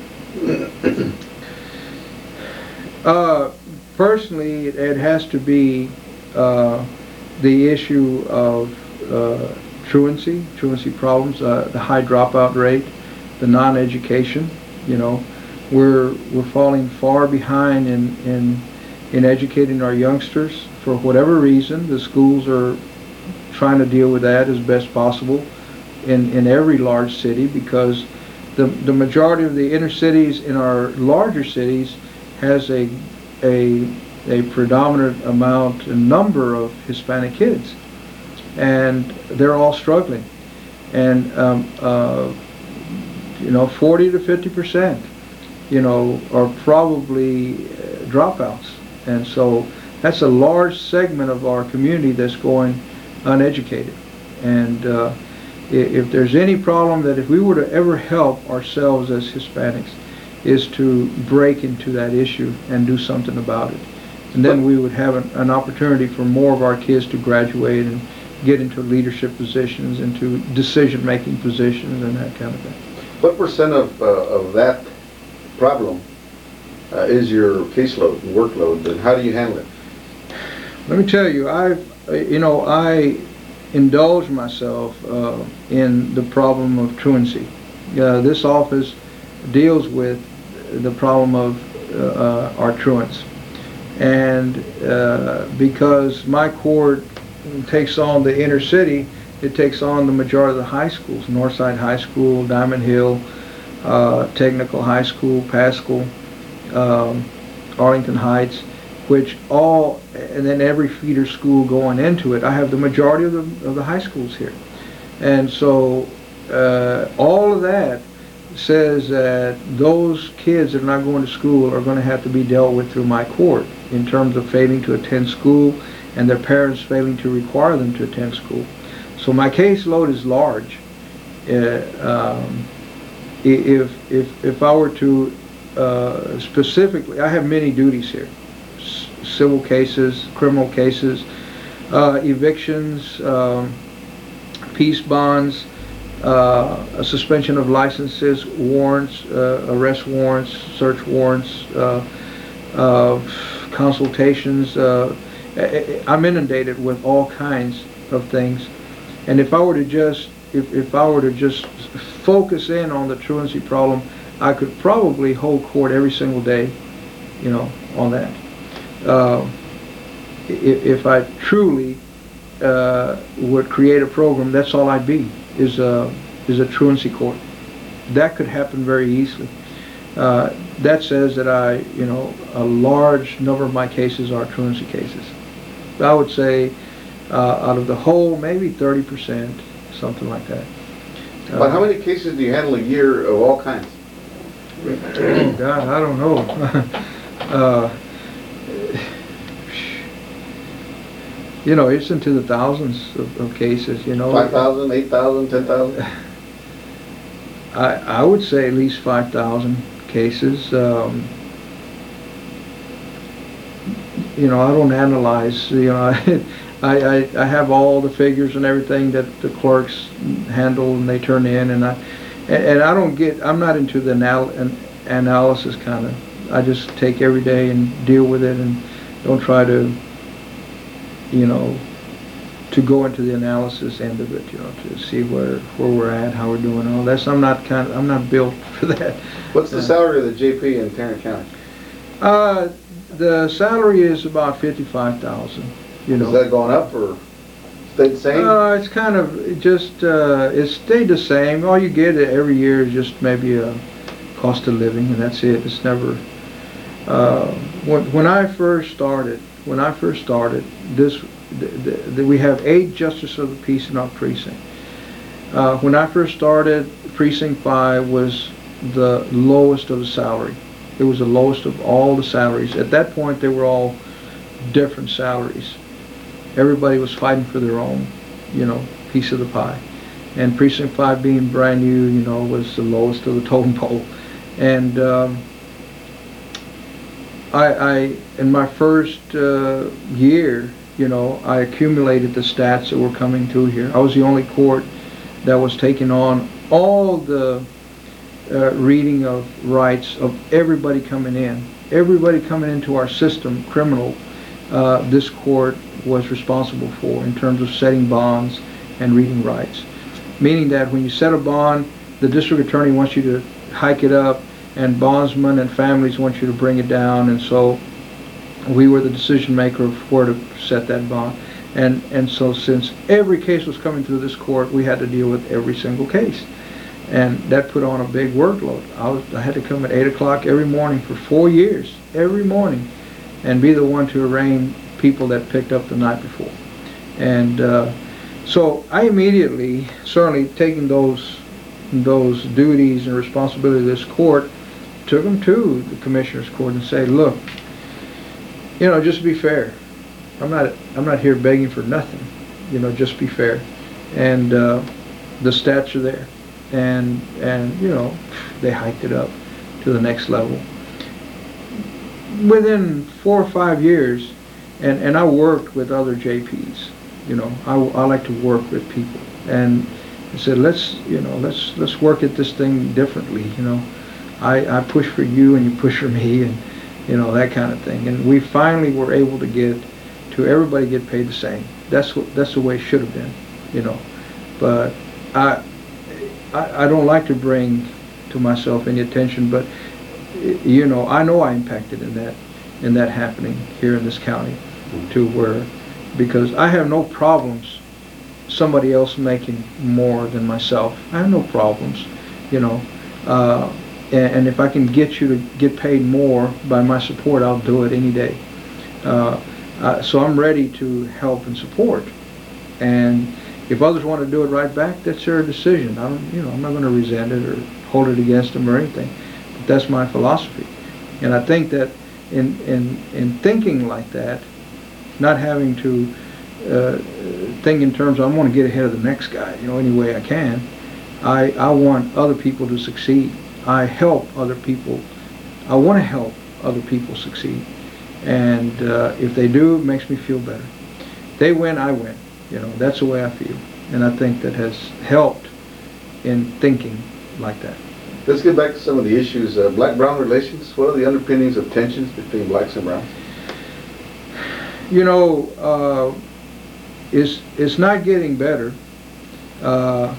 Uh, personally, it, it has to be uh, the issue of uh, truancy, truancy problems, uh, the high dropout rate, the non-education. You know, we're we're falling far behind in in in educating our youngsters for whatever reason. The schools are trying to deal with that as best possible in in every large city, because the the majority of the inner cities in our larger cities has a a a predominant amount and number of Hispanic kids, and they're all struggling, and um, uh, you know, forty to fifty percent, you know, are probably uh, dropouts, and so that's a large segment of our community that's going uneducated. And uh, if there's any problem, that if we were to ever help ourselves as Hispanics, is to break into that issue and do something about it. And then we would have an, an opportunity for more of our kids to graduate and get into leadership positions, into decision-making positions, and that kind of thing. What percent of, uh, of that problem uh, is your caseload and workload, and how do you handle it? Let me tell you, I've, uh, you know, I indulge myself uh, in the problem of truancy. Uh, this office deals with the problem of uh, uh, our truants. And uh, because my court takes on the inner city, it takes on the majority of the high schools, Northside High School, Diamond Hill, uh, Technical High School, Pascal, um, Arlington Heights, which all, and then every feeder school going into it. I have the majority of the, of the high schools here. And so uh, all of that says that those kids that are not going to school are going to have to be dealt with through my court in terms of failing to attend school and their parents failing to require them to attend school. So my caseload is large. Uh, um, if, if, if I were to uh, specifically, I have many duties here. S civil cases, criminal cases, uh, evictions, um, peace bonds, uh, a suspension of licenses, warrants, uh, arrest warrants, search warrants, uh, uh, consultations. Uh, I'm inundated with all kinds of things. And if I were to just, if, if I were to just focus in on the truancy problem, I could probably hold court every single day, you know, on that. Uh, if, if I truly uh, would create a program, that's all I'd be, is a, is a truancy court. That could happen very easily. Uh, that says that I, you know, a large number of my cases are truancy cases. I would say uh, out of the whole, maybe thirty percent, something like that. Uh, But how many cases do you handle a year of all kinds? Oh God, I don't know. uh, you know, it's into the thousands of, of cases, you know. five thousand, eight thousand, ten thousand? I, I would say at least five thousand cases. Um, you know, I don't analyze, you know, I, I, I have all the figures and everything that the clerks handle and they turn in, and I, and, and I don't get, I'm not into the anal an analysis kind of, I just take every day and deal with it and don't try to, you know, to go into the analysis end of it, you know, to see where where we're at, how we're doing, all that's, I'm not kind of, I'm not built for that. What's the uh, salary of the J P in Tarrant County? Uh, the salary is about fifty-five thousand. You know. Is that going up or stayed the same? Uh, it's kind of it just uh, it stayed the same. All you get every year is just maybe a cost of living, and that's it. It's never. Uh, when when I first started, when I first started, this the, the, the, we have eight justices of the peace in our precinct. Uh, when I first started, precinct five was the lowest of the salary. It was the lowest of all the salaries. At that point, they were all different salaries. Everybody was fighting for their own, you know, piece of the pie. And precinct five, being brand new, you know, was the lowest of the totem pole. And um, I, I, in my first uh, year, you know, I accumulated the stats that were coming through here. I was the only court that was taking on all the uh, reading of rights of everybody coming in. Everybody coming into our system, criminal, uh, this court was responsible for in terms of setting bonds and reading rights. Meaning that when you set a bond, the district attorney wants you to hike it up, and bondsmen and families want you to bring it down, and so we were the decision maker of where to set that bond. And and so since every case was coming through this court, we had to deal with every single case. And that put on a big workload. I, was, I had to come at eight o'clock every morning for four years, every morning, and be the one to arraign people that picked up the night before. And uh, so I immediately, certainly taking those those duties and responsibility of this court, took them to the commissioner's court and say, look, you know, just be fair. I'm not I'm not here begging for nothing. You know, just be fair. And uh, the stats are there. And and you know, they hiked it up to the next level. Within four or five years, and and I worked with other J Ps. You know, I, I like to work with people, and I said, let's you know let's let's work at this thing differently. You know, I I push for you and you push for me, and you know, that kind of thing. And we finally were able to get to everybody get paid the same. That's what, that's the way it should have been, you know. But I, I, I don't like to bring to myself any attention, but you know, I know I impacted in that, in that happening here in this county, to where, because I have no problems somebody else making more than myself. I have no problems, you know. Uh, and, and if I can get you to get paid more by my support, I'll do it any day. Uh, uh, so I'm ready to help and support. And if others want to do it right back, that's their decision. I don't, you know, I'm not going to resent it or hold it against them or anything. But that's my philosophy. And I think that in in in thinking like that, not having to uh, think in terms of I want to get ahead of the next guy, you know, any way I can. I I want other people to succeed. I help other people. I want to help other people succeed. And uh, if they do, it makes me feel better. They win, I win. You know, that's the way I feel. And I think that has helped in thinking like that. Let's get back to some of the issues. Uh, Black-Brown relations, what are the underpinnings of tensions between blacks and browns? You know, uh, it's, it's not getting better. Uh,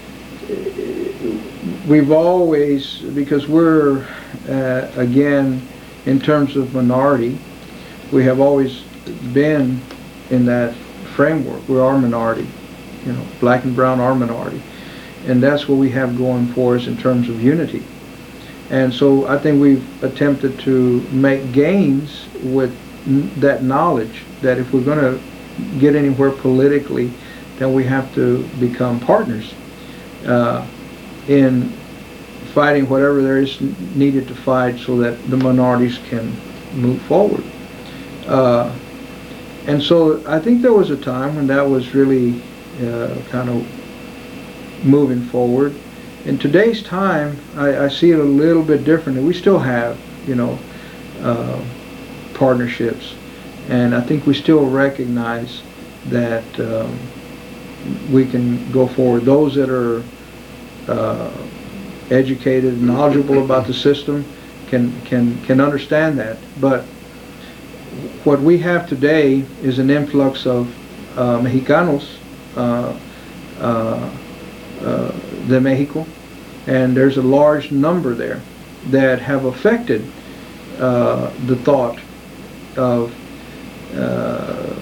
we've always, because we're, uh, again, in terms of minority, we have always been in that framework. We are minority. You know, black and brown are minority. And that's what we have going for us in terms of unity. And so I think we've attempted to make gains with n that knowledge that if we're going to get anywhere politically, then we have to become partners uh, in fighting whatever there is needed to fight so that the minorities can move forward. Uh, and so I think there was a time when that was really uh, kind of moving forward. In today's time, I, I see it a little bit differently. We still have, you know, uh, partnerships, and I think we still recognize that um, we can go forward. Those that are uh, educated and knowledgeable about the system can can can understand that. But what we have today is an influx of uh, Mexicanos uh, uh, uh, de Mexico, and there's a large number there that have affected uh, the thought of uh,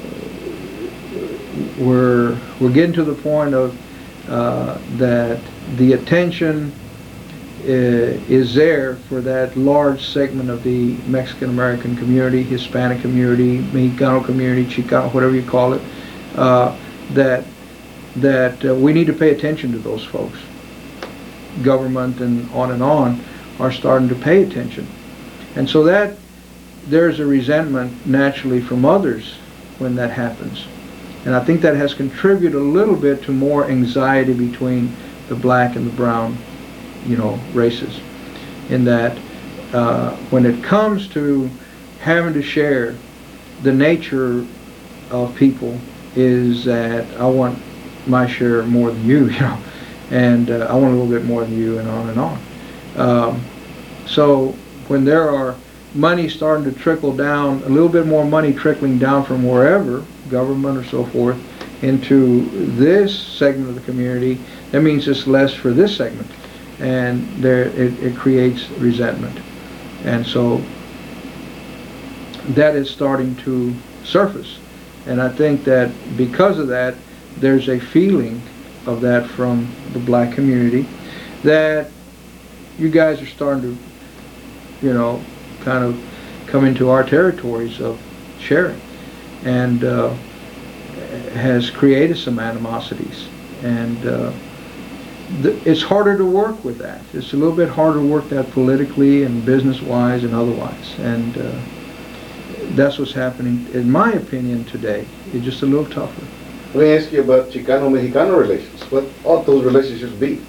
we're we're getting to the point of uh, that the attention is there for that large segment of the Mexican American community, Hispanic community, Mexicano community, Chicano, whatever you call it, uh, that that uh, we need to pay attention to those folks. Government and on and on are starting to pay attention, and so that there's a resentment naturally from others when that happens, and I think that has contributed a little bit to more anxiety between the black and the brown, you know, races, in that uh, when it comes to having to share, the nature of people is that I want my share more than you, you know, and uh, I want a little bit more than you, and on and on. Um, so when there are money starting to trickle down, a little bit more money trickling down from wherever, government or so forth, into this segment of the community, that means it's less for this segment. And there it, it creates resentment, and so that is starting to surface, and I think that because of that there's a feeling of that from the black community, that you guys are starting to, you know, kind of come into our territories of sharing, and uh, has created some animosities, and uh, it's harder to work with that. It's a little bit harder to work that politically and business-wise and otherwise. And uh, that's what's happening, in my opinion, today. It's just a little tougher. Let me ask you about Chicano-Mexicano relations. What ought those relationships be?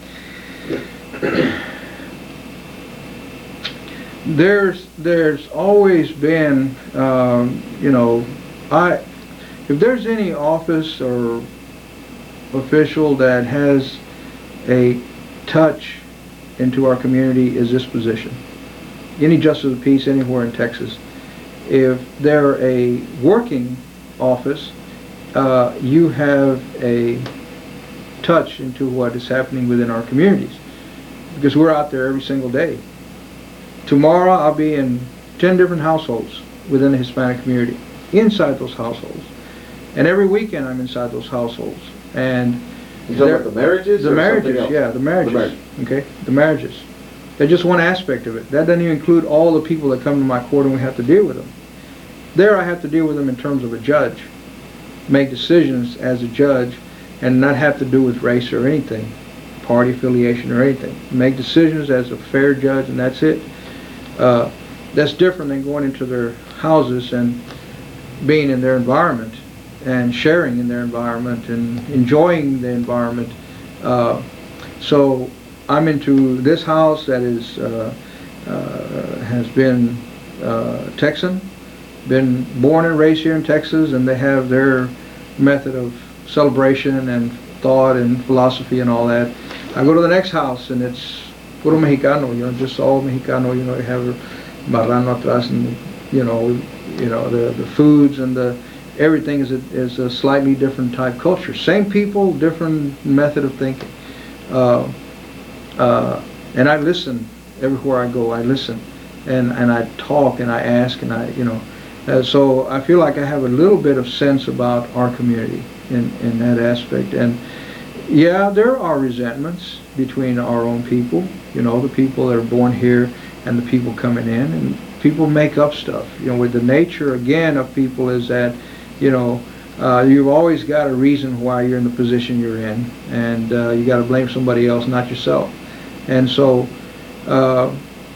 There's there's always been, um, you know, I if there's any office or official that has a touch into our community, is this position. Any justice of the peace anywhere in Texas, if they're a working office, uh, you have a touch into what is happening within our communities, because we're out there every single day. Tomorrow I'll be in ten different households within the Hispanic community, inside those households. And every weekend I'm inside those households. And You talking about the marriages? the or something marriages, else? yeah, the marriages, The marriage. okay, the marriages. They're just one aspect of it. That doesn't even include all the people that come to my court and we have to deal with them. There I have to deal with them in terms of a judge, make decisions as a judge, and not have to do with race or anything, party affiliation or anything. Make decisions as a fair judge, and that's it. Uh, that's different than going into their houses and being in their environment and sharing in their environment and enjoying the environment. Uh, so I'm into this house that is uh, uh, has been uh, Texan, been born and raised here in Texas, and they have their method of celebration and thought and philosophy and all that. I go to the next house and it's puro Mexicano, you know, just all Mexicano. You know, you have marrano atrás, and you know, you know the the foods and the everything is a, is a slightly different type culture. Same people, different method of thinking. Uh, uh, and I listen everywhere I go. I listen, and and I talk and I ask and I, you know. Uh, so I feel like I have a little bit of sense about our community in in that aspect. And yeah, there are resentments between our own people. You know, the people that are born here and the people coming in, and people make up stuff. You know, with the nature again of people is that, you know, uh, you've always got a reason why you're in the position you're in, and uh, you got to blame somebody else, not yourself. And so, uh,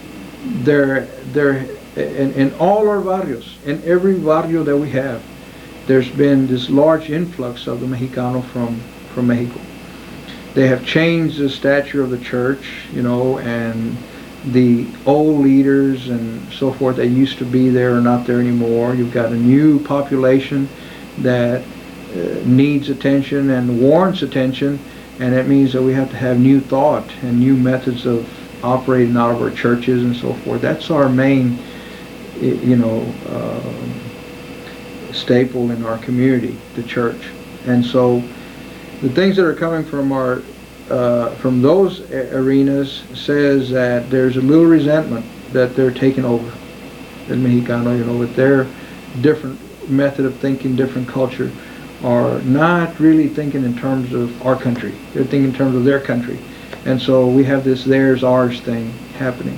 there, there, in, in all our barrios, in every barrio that we have, there's been this large influx of the Mexicano from from Mexico. They have changed the stature of the church, you know, and the old leaders and so forth that used to be there are not there anymore. You've got a new population that uh, needs attention and warrants attention, and that means that we have to have new thought and new methods of operating out of our churches and so forth. That's our main, you know, uh, staple in our community, the church. And so the things that are coming from our Uh, from those arenas says that there's a little resentment that they're taking over in Mexicano, you know, with their different method of thinking, different culture, are not really thinking in terms of our country. They're thinking in terms of their country. And so we have this theirs, ours thing happening.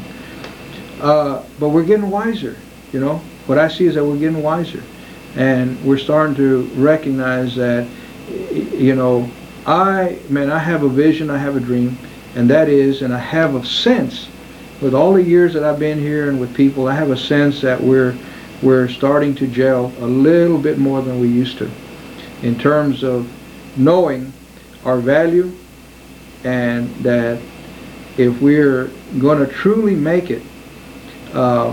Uh, but we're getting wiser, you know. What I see is that we're getting wiser. And we're starting to recognize that, you know, I, man, I have a vision, I have a dream, and that is, and I have a sense, with all the years that I've been here and with people, I have a sense that we're, we're starting to gel a little bit more than we used to, in terms of knowing our value, and that if we're going to truly make it, uh,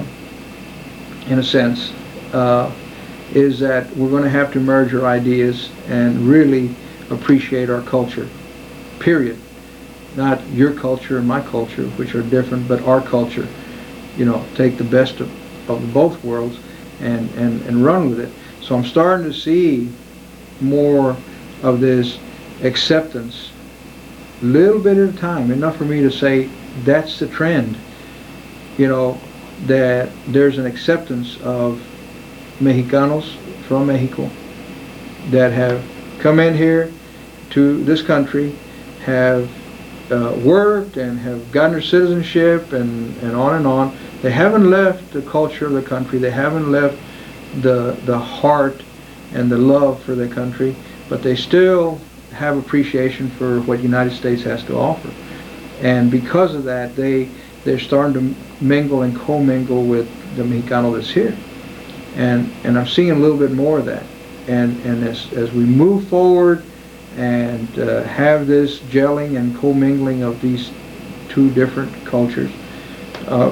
in a sense, uh, is that we're going to have to merge our ideas and really appreciate our culture, period. Not your culture and my culture, which are different, but our culture. You know, take the best of, of both worlds and, and, and run with it. So I'm starting to see more of this acceptance, little bit at a time, enough for me to say that's the trend. You know, that there's an acceptance of Mexicanos from Mexico that have come in here to this country, have uh, worked and have gotten their citizenship and, and on and on. They haven't left the culture of the country. They haven't left the the heart and the love for the country, but they still have appreciation for what the United States has to offer. And because of that, they, they're starting to mingle and commingle with the Mexicano that's here. And, and I'm seeing a little bit more of that. And, and as, as we move forward and uh, have this gelling and commingling of these two different cultures, uh,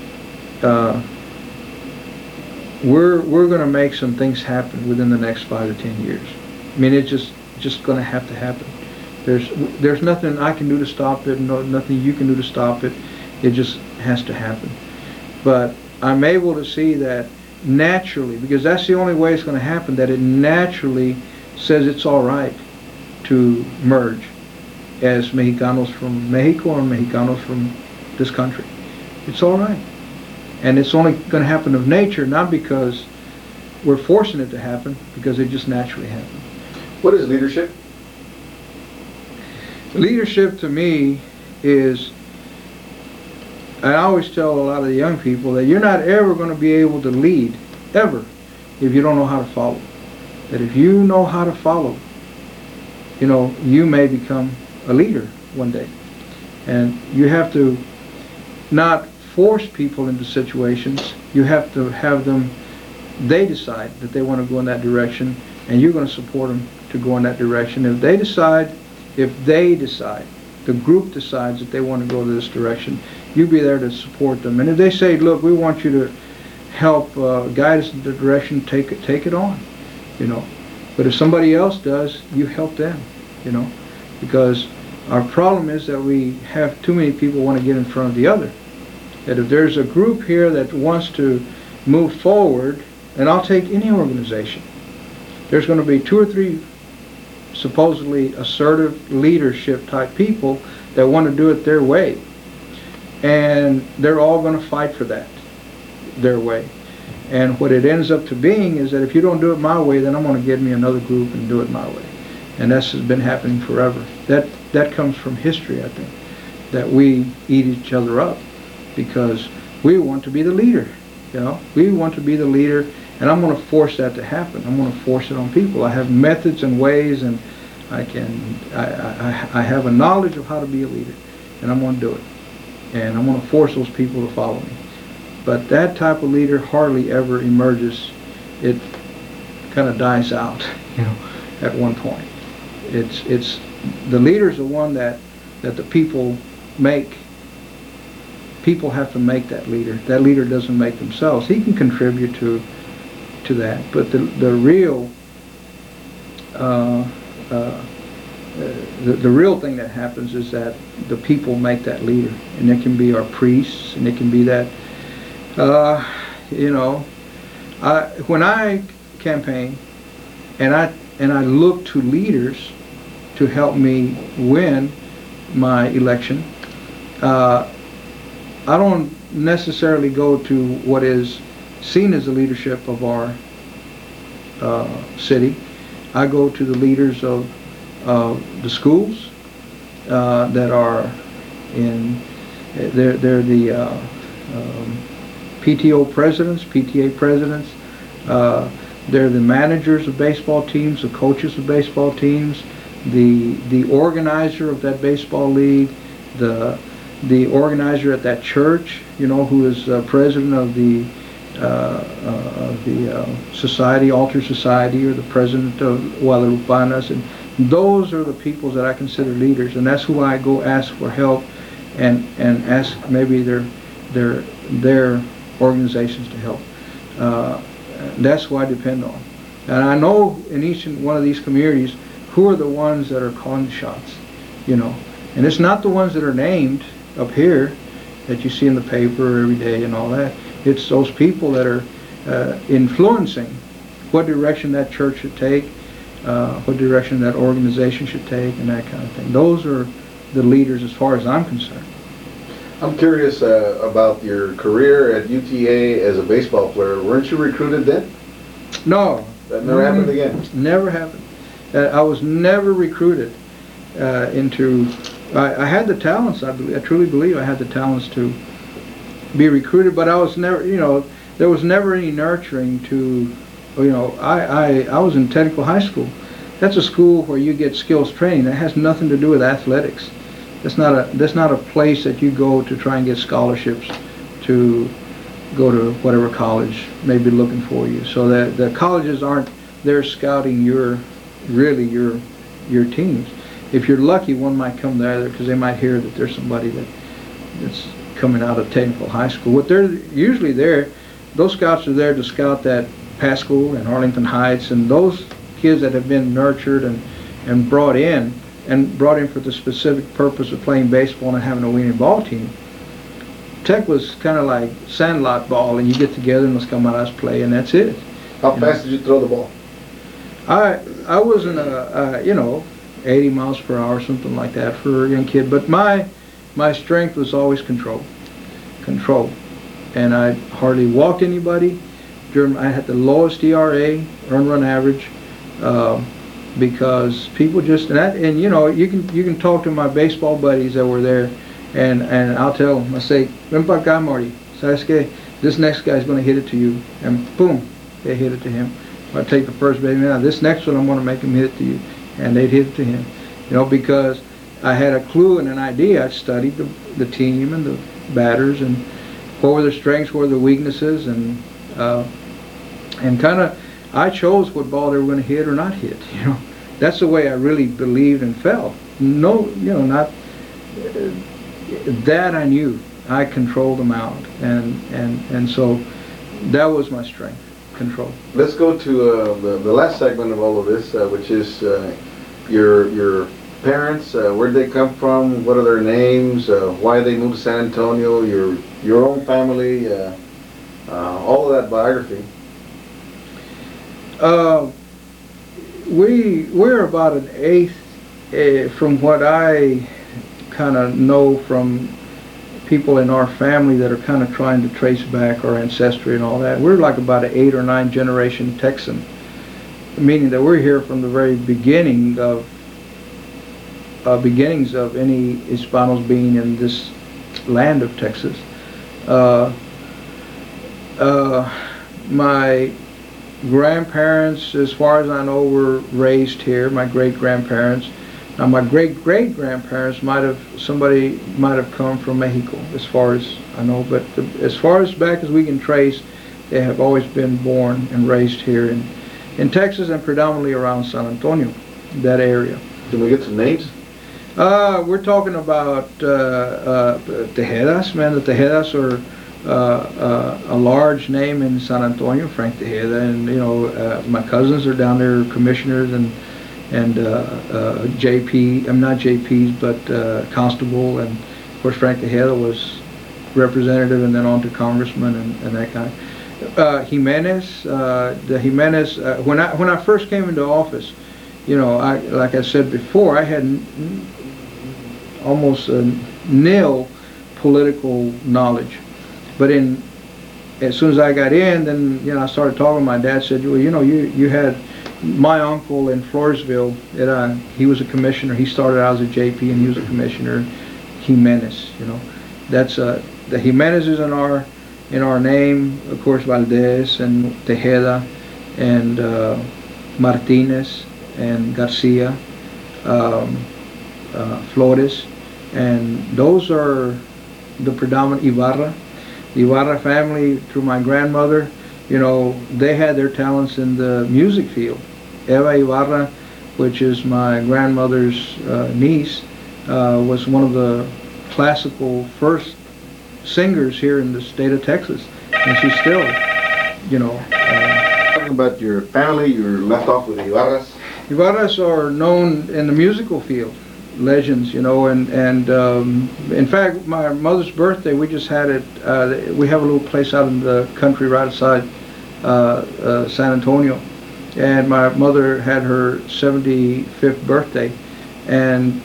uh, we're we're going to make some things happen within the next five to ten years. I mean, it's just just going to have to happen. There's there's nothing I can do to stop it. No, nothing you can do to stop it. It just has to happen. But I'm able to see that naturally, because that's the only way it's going to happen, that it naturally says it's all right to merge as Mexicanos from Mexico or Mexicanos from this country. It's all right. And it's only going to happen of nature, not because we're forcing it to happen, because it just naturally happens. What is leadership? Leadership to me is, I always tell a lot of the young people that you're not ever going to be able to lead, ever, if you don't know how to follow. That if you know how to follow, you know, you may become a leader one day. And you have to not force people into situations. You have to have them, they decide that they want to go in that direction, and you're going to support them to go in that direction. If they decide, if they decide, the group decides that they want to go to this direction, you be there to support them. And if they say, look, we want you to help uh, guide us in the direction, take it, take it on, you know. But if somebody else does, you help them, you know, because our problem is that we have too many people want to get in front of the other. That if there's a group here that wants to move forward, and I'll take any organization, there's going to be two or three supposedly assertive leadership type people that want to do it their way. And they're all going to fight for that, their way. And what it ends up to being is that if you don't do it my way, then I'm going to get me another group and do it my way. And that's has been happening forever. That that comes from history, I think, that we eat each other up because we want to be the leader. You know, we want to be the leader, and I'm going to force that to happen. I'm going to force it on people. I have methods and ways, and I can I, I, I have a knowledge of how to be a leader, and I'm going to do it. And I'm going to force those people to follow me. But that type of leader hardly ever emerges. It kind of dies out, you know, at one point. It's it's the leader's the one that that the people make. People have to make that leader. That leader doesn't make themselves. He can contribute to to that, but the the real uh, uh, the the real thing that happens is that the people make that leader, and it can be our priests, and it can be that. Uh, you know, I, when I campaign, and I and I look to leaders to help me win my election, uh, I don't necessarily go to what is seen as the leadership of our uh, city. I go to the leaders of uh, the schools uh, that are in. They're they're the uh, um, P T O presidents, P T A presidents. Uh, they're the managers of baseball teams, the coaches of baseball teams, the the organizer of that baseball league, the the organizer at that church, you know, who is uh, president of the uh, uh, of the uh, society, altar society, or the president of Guadalupanas, and those are the people that I consider leaders, and that's who I go ask for help, and and ask maybe their their their organizations to help. Uh, that's who I depend on. And I know in each one of these communities who are the ones that are calling the shots, you know. And it's not the ones that are named up here that you see in the paper every day and all that. It's those people that are uh, influencing what direction that church should take, uh, what direction that organization should take, and that kind of thing. Those are the leaders as far as I'm concerned. I'm curious uh, about your career at U T A as a baseball player. Weren't you recruited then? No. That never mm, happened again? Never happened. Uh, I was never recruited uh, into... I, I had the talents, I, believe, I truly believe I had the talents to be recruited, but I was never, you know, there was never any nurturing to, you know, I, I, I was in technical high school. That's a school where you get skills training. That has nothing to do with athletics. That's not a that's not a place that you go to try and get scholarships to go to whatever college may be looking for you. So that the colleges aren't there scouting your really your your teams. If you're lucky, one might come there because they might hear that there's somebody that that's coming out of technical high school. What they're usually there, those scouts are there to scout that Pasco and Arlington Heights and those kids that have been nurtured and and brought in. and brought in for the specific purpose of playing baseball and having a winning ball team, Tech was kind of like sandlot ball, and you get together and los camaradas play, and that's it. How You fast did you throw the ball? I I wasn't a, a you know eighty miles per hour, something like that for a young kid, but my my strength was always control, control, and I hardly walked anybody. During I had the lowest E R A, earn run average, uh, because people just and, that, and you know you can you can talk to my baseball buddies that were there, and and I'll tell them, I say, ven pa acá, Marty, sabes que this next guy's going to hit it to you, and boom, they hit it to him. I take the first baby now. This next one I'm going to make him hit it to you, and they'd hit it to him, you know, because I had a clue and an idea. I studied the the team and the batters and what were their strengths, what were their weaknesses, and uh, and kind of I chose what ball they were going to hit or not hit. You know, that's the way I really believed and felt. No, you know, not uh, that I knew. I controlled them out, and and and so that was my strength. Control. Let's go to uh, the, the last segment of all of this, uh, which is uh, your your parents. Uh, where did they come from? What are their names? Uh, why they moved to San Antonio? Your your own family. Uh, uh, all of that biography. Uh, we we're about an eighth, uh, from what I kind of know from people in our family that are kind of trying to trace back our ancestry and all that. We're like about an eight or nine generation Texan, meaning that we're here from the very beginning of uh, beginnings of any Hispanos being in this land of Texas. Uh, uh, my grandparents, as far as I know, were raised here. My great grandparents. Now, my great-great-grandparents might have, somebody might have come from Mexico, as far as I know, but the, as far as back as we can trace, they have always been born and raised here in, in Texas and predominantly around San Antonio, that area. Can we get some names? Uh, we're talking about uh, uh, Tejedas, man. The Tejedas are uh, uh, a large name in San Antonio, Frank Tejeda, and, you know, uh, my cousins are down there, commissioners, and and uh, uh, J P, I'm not J Ps, but uh, Constable, and of course Frank Tejeda was representative and then on to congressman and, and that kind. Uh, Jimenez, uh, the Jimenez, uh, when I when I first came into office, you know, I like I said before, I had n almost a nil political knowledge, but in as soon as I got in, then you know I started talking. My dad said, well, you know, you you had my uncle in Floresville, it, uh, he was a commissioner. He started out as a J P and he was a commissioner. Jimenez, you know, that's uh, the Jimenez is in our in our name. Of course, Valdez and Tejeda and uh, Martinez and Garcia, um, uh, Flores, and those are the predominant Ibarra. The Ibarra family, through my grandmother, you know, they had their talents in the music field. Eva Ibarra, which is my grandmother's uh, niece, uh, was one of the classical first singers here in the state of Texas, and she's still, you know. Uh, Talking about your family, you're left off with the Ibarras. Ibarras are known in the musical field, legends, you know, and and um, in fact, my mother's birthday, we just had it. Uh, we have a little place out in the country right outside uh, uh, San Antonio, and my mother had her seventy-fifth birthday, and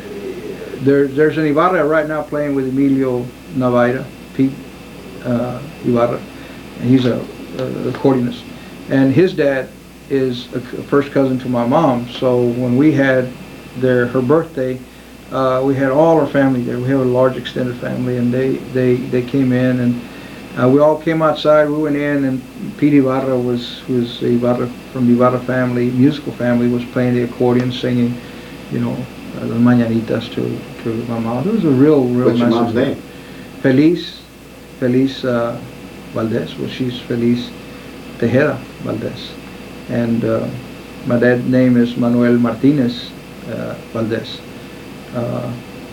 there there's an Ibarra right now playing with Emilio Navaira, Pete uh, Ibarra, and he's a, a accordionist, and his dad is a, a first cousin to my mom. So when we had their her birthday, uh, we had all our family there. We have a large extended family, and they they they came in, and uh, we all came outside. We went in, and Pete Ibarra was was Ibarra from the Ibarra family, musical family, was playing the accordion, singing, you know, uh, the mañanitas to to my mom. It was a real real What's your nice mom's name? Feliz Feliz uh, Valdez. Well, she's Feliz Tejeda Valdez, and uh, my dad's name is Manuel Martinez uh, Valdez, uh,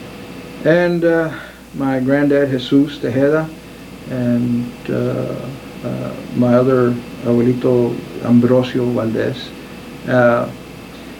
and uh, my granddad Jesus Tejeda, and uh, uh, my other abuelito Ambrosio Valdez. Uh,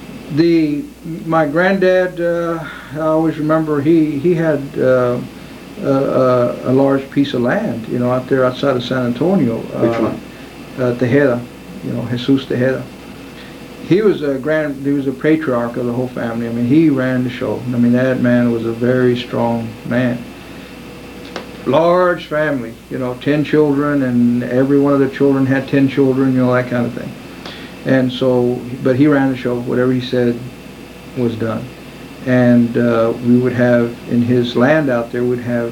the my granddad, uh, I always remember he he had uh, a, a, a large piece of land, you know, out there outside of San Antonio. Which uh, one? Uh, Tejeda, you know, Jesus Tejeda. He was a grand, he was a patriarch of the whole family. I mean, he ran the show. I mean, that man was a very strong man. Large family, you know, ten children, and every one of the children had ten children, you know, that kind of thing. And so, but he ran the show. Whatever he said was done. And uh, we would have, in his land out there, we'd have,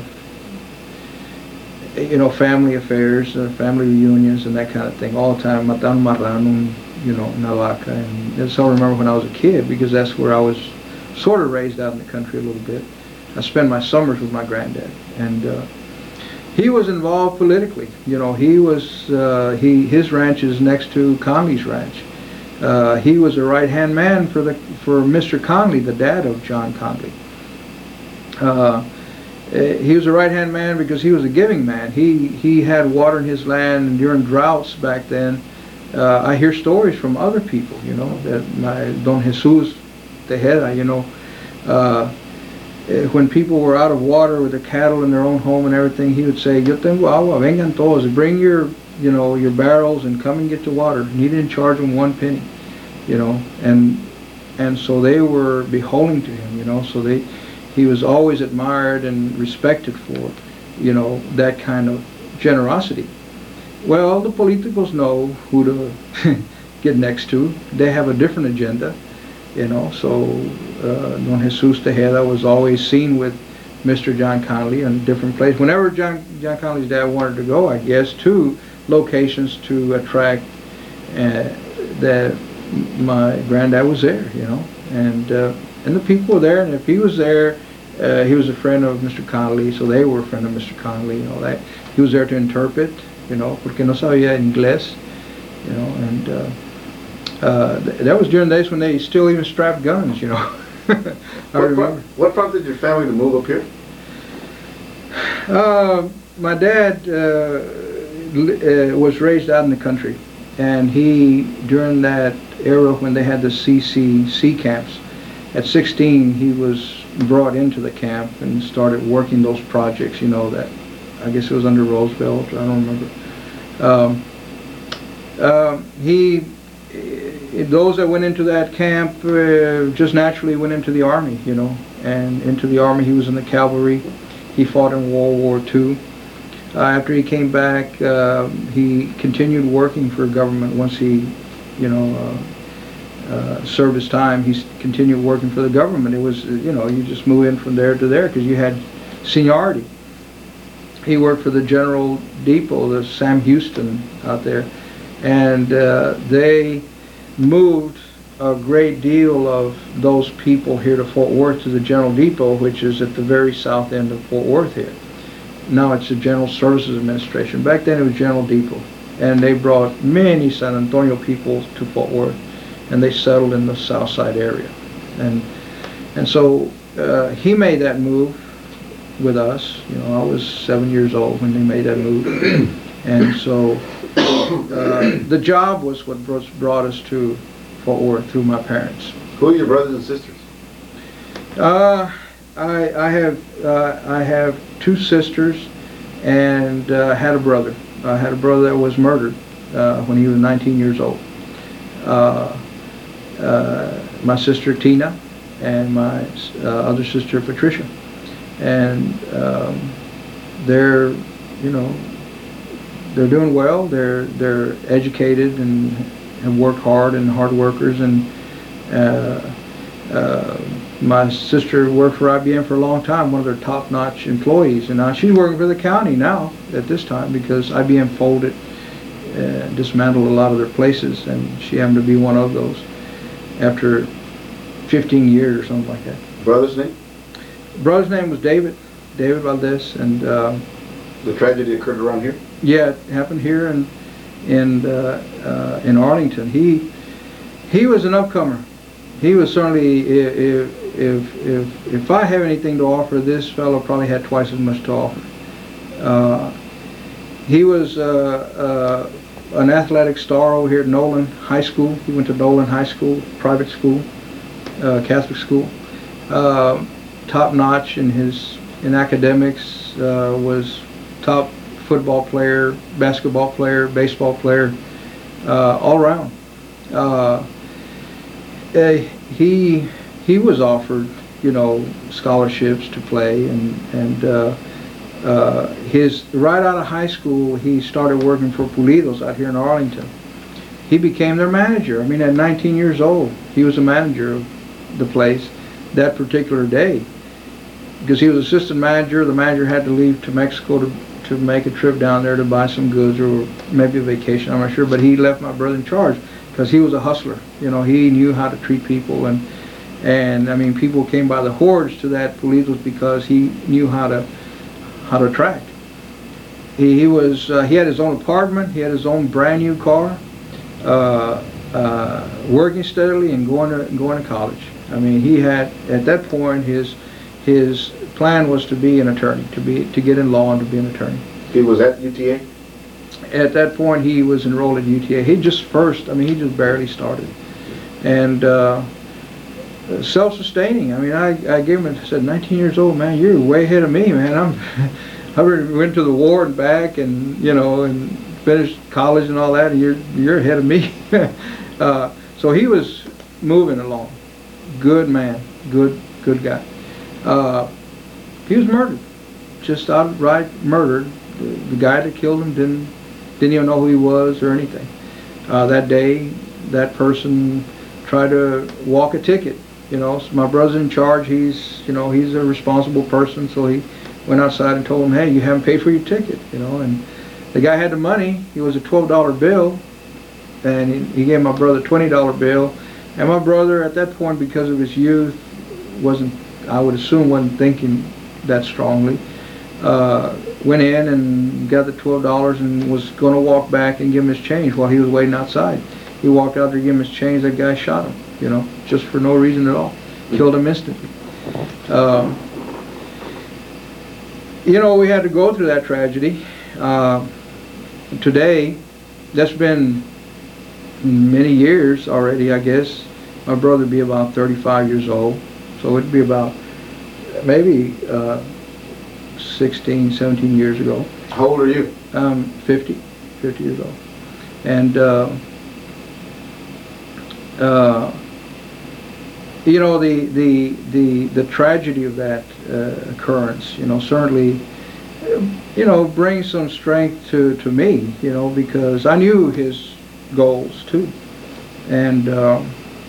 you know, family affairs, uh, family reunions, and that kind of thing all the time. Matan marranum, you know, navaca, and that's all I remember when I was a kid, because that's where I was sort of raised out in the country a little bit. I spent my summers with my granddad, and uh, he was involved politically. You know, he was uh, he his ranch is next to Conley's ranch. Uh, he was a right-hand man for the for Mister Conley, the dad of John Conley. Uh, he was a right-hand man because he was a giving man. He he had water in his land, and during droughts back then, uh, I hear stories from other people, you know, that my Don Jesus Tejeda, you know, uh, when people were out of water with their cattle in their own home and everything, he would say, "Yo tengo agua, vengan todos, bring your, you know, your barrels and come and get the water." And he didn't charge them one penny, you know, and and so they were beholden to him, you know, so they. He was always admired and respected for, you know, that kind of generosity. Well, the politicals know who to get next to. They have a different agenda, you know, so uh, Don Jesus Tejeda was always seen with Mister John Conley in different places. Whenever John, John Conley's dad wanted to go, I guess, to locations to attract, uh, that my granddad was there, you know, and uh, and the people were there, and if he was there, uh, he was a friend of Mister Conley, so they were a friend of Mister Conley, you know, that he was there to interpret, you know, porque no sabía inglés, you know, and uh, uh, th that was during the days when they still even strapped guns, you know. I what, remember. Pro what prompted your family to move up here? Uh, my dad uh, uh, was raised out in the country, and he, during that era when they had the C C C camps, at sixteen he was brought into the camp and started working those projects, you know, that I guess it was under Roosevelt, I don't remember. Um, uh, he, those that went into that camp uh, just naturally went into the Army, you know, and into the Army. He was in the cavalry. He fought in World War Two. Uh, after he came back, uh, he continued working for government once he, you know, uh, uh, served his time. He continued working for the government. It was, you know, you just move in from there to there because you had seniority. He worked for the General Depot, the Sam Houston out there, and uh, they moved a great deal of those people here to Fort Worth to the General Depot, which is at the very south end of Fort Worth here. Now it's the General Services Administration. Back then it was General Depot, and they brought many San Antonio people to Fort Worth, and they settled in the south side area. And and so uh, he made that move with us. You know, I was seven years old when they made that move, and so uh, the job was what brought, brought us to Fort Worth through my parents. Who are your brothers and sisters? Uh, I I have uh, I have two sisters, and uh, had a brother. I had a brother that was murdered uh, when he was nineteen years old. Uh, uh, my sister Tina, and my uh, other sister Patricia, and um, they're, you know, they're doing well. They're they're educated and have worked hard and hard workers. And uh, uh, my sister worked for I B M for a long time, one of their top-notch employees, and now she's working for the county now at this time because I B M folded, uh, dismantled a lot of their places, and she happened to be one of those after fifteen years or something like that. Brother's name? Brother's name was David, David Valdez, and uh, The tragedy occurred around here? yeah, it happened here in in uh, uh, in Arlington. He he was an upcomer. He was certainly, if if if if I have anything to offer, this fellow probably had twice as much to offer. Uh, he was uh, uh, an athletic star over here at Nolan High School. He went to Nolan High School, private school, uh, Catholic school. Uh, top notch in his in academics, uh, was top football player, basketball player, baseball player, uh, all around. Uh, eh, he he was offered, you know, scholarships to play, and and uh, uh, his right out of high school he started working for Pulidos out here in Arlington. He became their manager. I mean, at nineteen years old, he was a manager of the place that particular day, because he was assistant manager. The manager had to leave to Mexico to to make a trip down there to buy some goods or maybe a vacation, I'm not sure, but he left my brother in charge because he was a hustler. You know, he knew how to treat people, and and I mean, people came by the hordes to that Pulidos because he knew how to how to attract. He, he was uh, he had his own apartment, he had his own brand new car, uh, uh, working steadily and going to going to college. I mean, he had at that point his his plan was to be an attorney, to be to get in law and to be an attorney. He was at U T A? At that point, he was enrolled at U T A. He just first, I mean, he just barely started, and uh, self-sustaining. I mean, I I gave him, I said, nineteen years old, man, you're way ahead of me, man. I'm I went to the war and back, and you know, and finished college and all that, and you're you're ahead of me. uh, so he was moving along. Good man, good good guy. Uh, he was murdered, just outright murdered. The, the guy that killed him didn't didn't even know who he was or anything. Uh, that day, that person tried to walk a ticket. You know, so my brother's in charge. He's you know he's a responsible person, so he went outside and told him, hey, you haven't paid for your ticket. You know, and the guy had the money. He was a twelve dollar bill, and he, he gave my brother a twenty dollar bill. And my brother, at that point, because of his youth, wasn't, I would assume, wasn't thinking that strongly. Uh, went in and got the twelve dollars and was going to walk back and give him his change while he was waiting outside. He walked out there to give him his change. That guy shot him, you know, just for no reason at all. Killed him instantly. Um, you know, we had to go through that tragedy. Uh, today, that's been many years already, I guess. My brother would be about thirty-five years old, so it'd be about maybe uh, sixteen, seventeen years ago. How old are you? Um, fifty, fifty years old. And, uh, uh, you know, the, the, the, the tragedy of that uh, occurrence, you know, certainly, you know, brings some strength to, to me, you know, because I knew his goals too. And uh,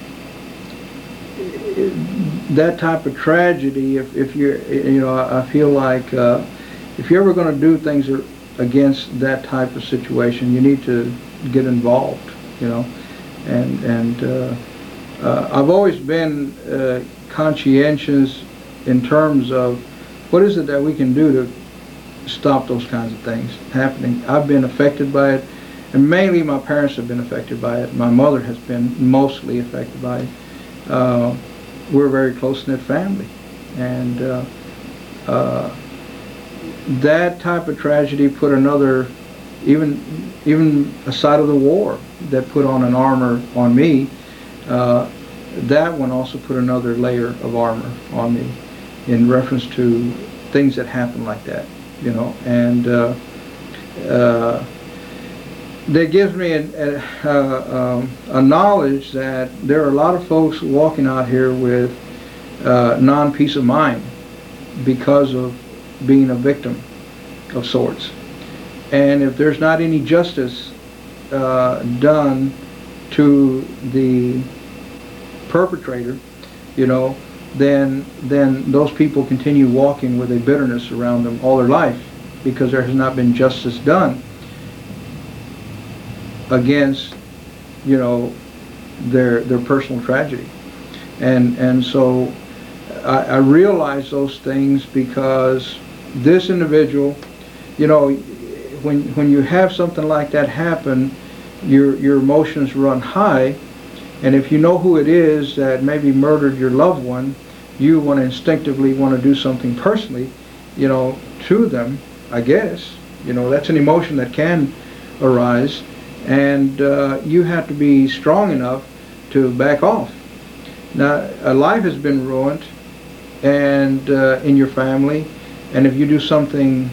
that type of tragedy, if, if you're, you know, I feel like uh, if you're ever going to do things against that type of situation, you need to get involved, you know. And, and uh, uh, I've always been uh, conscientious in terms of what is it that we can do to stop those kinds of things happening. I've been affected by it, and mainly my parents have been affected by it. My mother has been mostly affected by it. Uh, we're a very close-knit family, and uh, uh, that type of tragedy put another, even even a side of the war that put on an armor on me. Uh, that one also put another layer of armor on me in reference to things that happen like that, you know, and uh, uh, that gives me a, a, um, a knowledge that there are a lot of folks walking out here with uh, non-peace of mind because of being a victim of sorts. And if there's not any justice uh, done to the perpetrator, you know, then then those people continue walking with a bitterness around them all their life because there has not been justice done against, you know, their their personal tragedy. And and so I, I realize those things because this individual, you know, when when you have something like that happen, your your emotions run high, and if you know who it is that maybe murdered your loved one, you want to instinctively want to do something personally, you know, to them, I guess. You know, that's an emotion that can arise, and uh, you have to be strong enough to back off. Now, a life has been ruined, and uh, in your family, And if you do something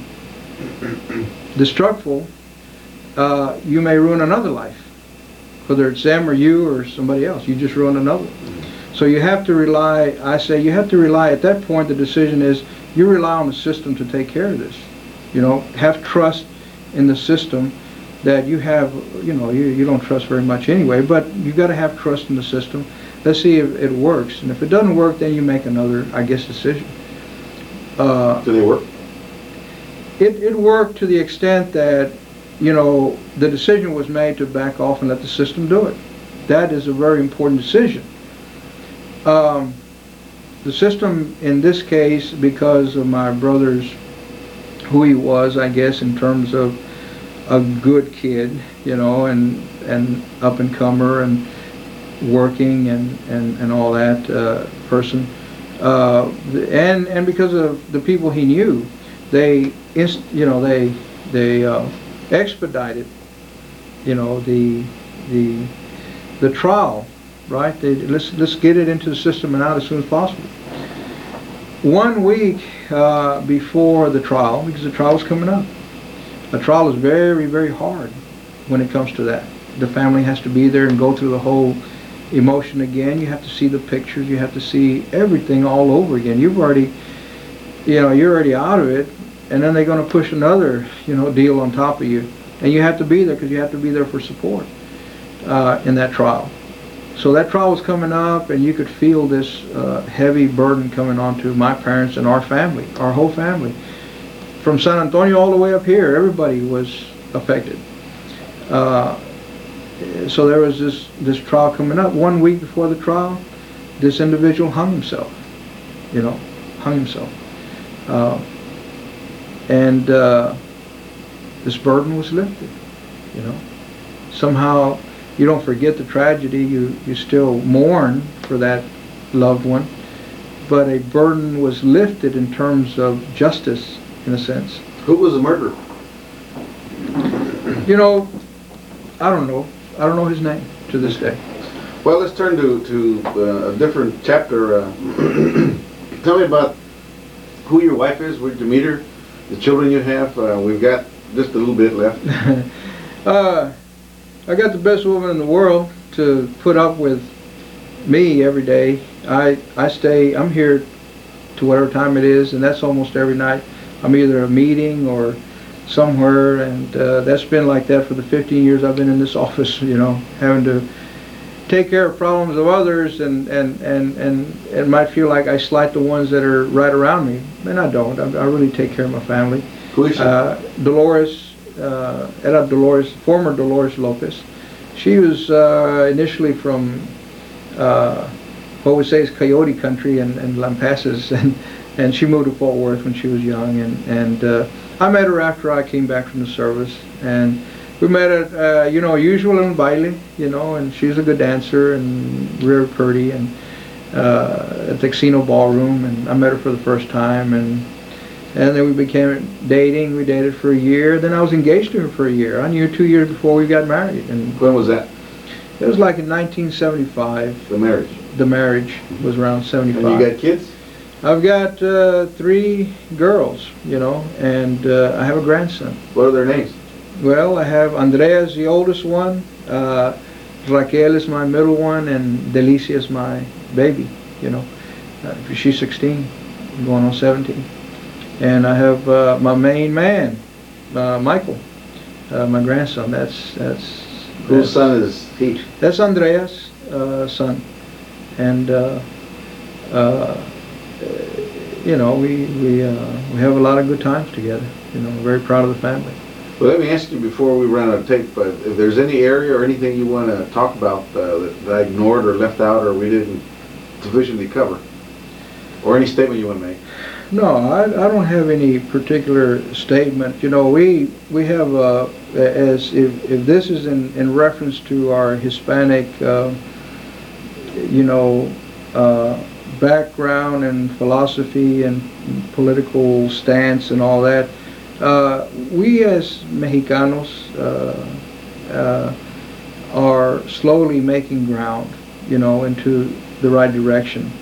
destructful, uh, you may ruin another life. Whether it's them or you or somebody else, you just ruin another. So you have to rely, I say, you have to rely, at that point the decision is, you rely on the system to take care of this. You know, have trust in the system that you have, you know, you, you don't trust very much anyway, but you got to have trust in the system. Let's see if it works. And if it doesn't work, then you make another, I guess, decision. Uh, Do they work? It, it worked to the extent that, you know, the decision was made to back off and let the system do it. That is a very important decision. Um, the system in this case, because of my brother's, who he was, I guess, in terms of a good kid, you know, and and up and comer and working and, and, and all that uh, person, uh, and and because of the people he knew, they inst you know they they uh, expedited, you know, the the the trial, right? They, let's let's get it into the system and out as soon as possible. One week uh, before the trial, because the trial was coming up. A trial is very, very hard when it comes to that. The family has to be there and go through the whole emotion again. You have to see the pictures. You have to see everything all over again. You've already, you know, you're already out of it, and then they're going to push another, you know, deal on top of you. And you have to be there because you have to be there for support uh, in that trial. So that trial was coming up, and you could feel this uh, heavy burden coming onto my parents and our family, our whole family. From San Antonio all the way up here, everybody was affected. Uh, so there was this, this trial coming up. One week before the trial, this individual hung himself, you know, hung himself. Uh, and uh, this burden was lifted, you know. Somehow, you don't forget the tragedy, you, you still mourn for that loved one, but a burden was lifted in terms of justice, in a sense. Who was the murderer? You know, I don't know. I don't know his name to this day. Well, let's turn to, to uh, a different chapter. Uh, tell me about who your wife is, where'd you meet her, the children you have. Uh, we've got just a little bit left. uh, I got the best woman in the world to put up with me every day. I, I stay, I'm here to whatever time it is, and that's almost every night. I'm either at a meeting or somewhere, and uh, that's been like that for the fifteen years I've been in this office, you know, having to take care of problems of others, and, and, and, and it might feel like I slight the ones that are right around me, and I don't. I, I really take care of my family. Who is she? Uh, Dolores, uh, era Dolores, former Dolores Lopez. She was uh, initially from uh, what we say is Coyote Country and, and Lampasas, and and she moved to Fort Worth when she was young, and and uh, I met her after I came back from the service, and we met at uh, you know, usual in baile, you know, and she's a good dancer and very pretty, and uh, at the Casino Ballroom, and I met her for the first time, and and then we became dating. We dated for a year. Then I was engaged to her for a year. I knew her two years before we got married, and When was that? it was like in nineteen seventy-five. The marriage. The marriage was around seventy-five. And you got kids? I've got uh, three girls, you know, and uh, I have a grandson. What are their names? Well, I have Andrea is the oldest one, uh, Raquel is my middle one, and Delicia is my baby, you know. Uh, she's sixteen, going on seventeen. And I have uh, my main man, uh, Michael, uh, my grandson. That's that's Whose son is he? That's Andrea's uh, son, and uh, uh, you know, we we uh, we have a lot of good times together. You know, I'm very proud of the family. Well, let me ask you before we run out of tape, uh, if there's any area or anything you want to talk about uh, that, that I ignored or left out or we didn't sufficiently cover, or any statement you want to make. No, I, I don't have any particular statement. You know, we we have uh, as if if this is in in reference to our Hispanic, uh, you know, uh, background and philosophy and political stance and all that. Uh, we as Mexicanos uh, uh, are slowly making ground, you know, into the right direction.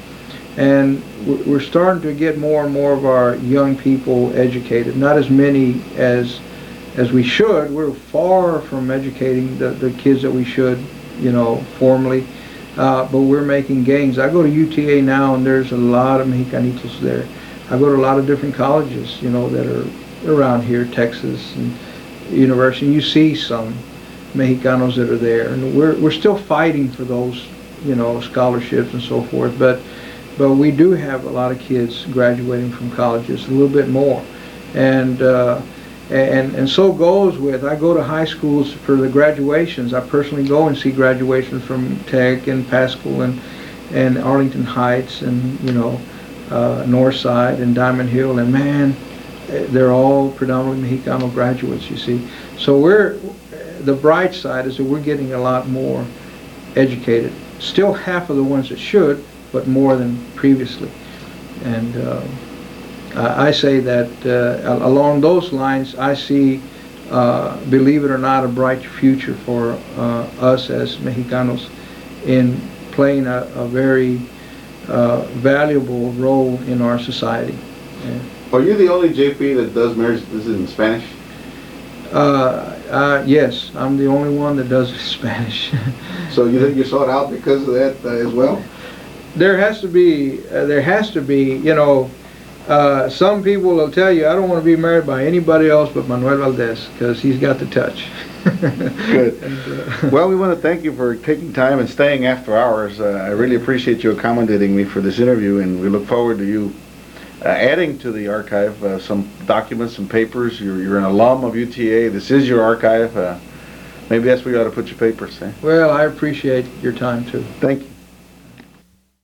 And we're we're starting to get more and more of our young people educated. Not as many as as we should. We're far from educating the, the kids that we should, you know, formally. Uh, but we're making gains. I go to U T A now, and there's a lot of Mexicanitos there. I go to a lot of different colleges, you know, that are around here, Texas and University. You see some Mexicanos that are there, and we're we're still fighting for those, you know, scholarships and so forth. But but we do have a lot of kids graduating from colleges, a little bit more, and uh, and and so goes with. I go to high schools for the graduations. I personally go and see graduations from Tech and Pascal and and Arlington Heights and, you know, uh, Northside and Diamond Hill, and man, they're all predominantly Mexicano graduates, you see. So we're, the bright side is that we're getting a lot more educated. Still half of the ones that should, but more than previously. And uh, I I say that uh, along those lines, I see, uh, believe it or not, a bright future for uh, us as Mexicanos in playing a, a very uh, valuable role in our society. Yeah. Are you the only J P that does marriage this is in Spanish? Uh, uh, yes, I'm the only one that does Spanish. So you you sought out because of that uh, as well? There has to be, uh, there has to be, you know, uh, some people will tell you, I don't want to be married by anybody else but Manuel Valdez, because he's got the touch. Good. And, uh, Well, we want to thank you for taking time and staying after hours. Uh, I really appreciate you accommodating me for this interview, and we look forward to you uh, adding to the archive uh, some documents, some papers. You're, you're an alum of U T A. This is your archive. Uh, maybe that's where you ought to put your papers. Eh? Well, I appreciate your time too. Thank you.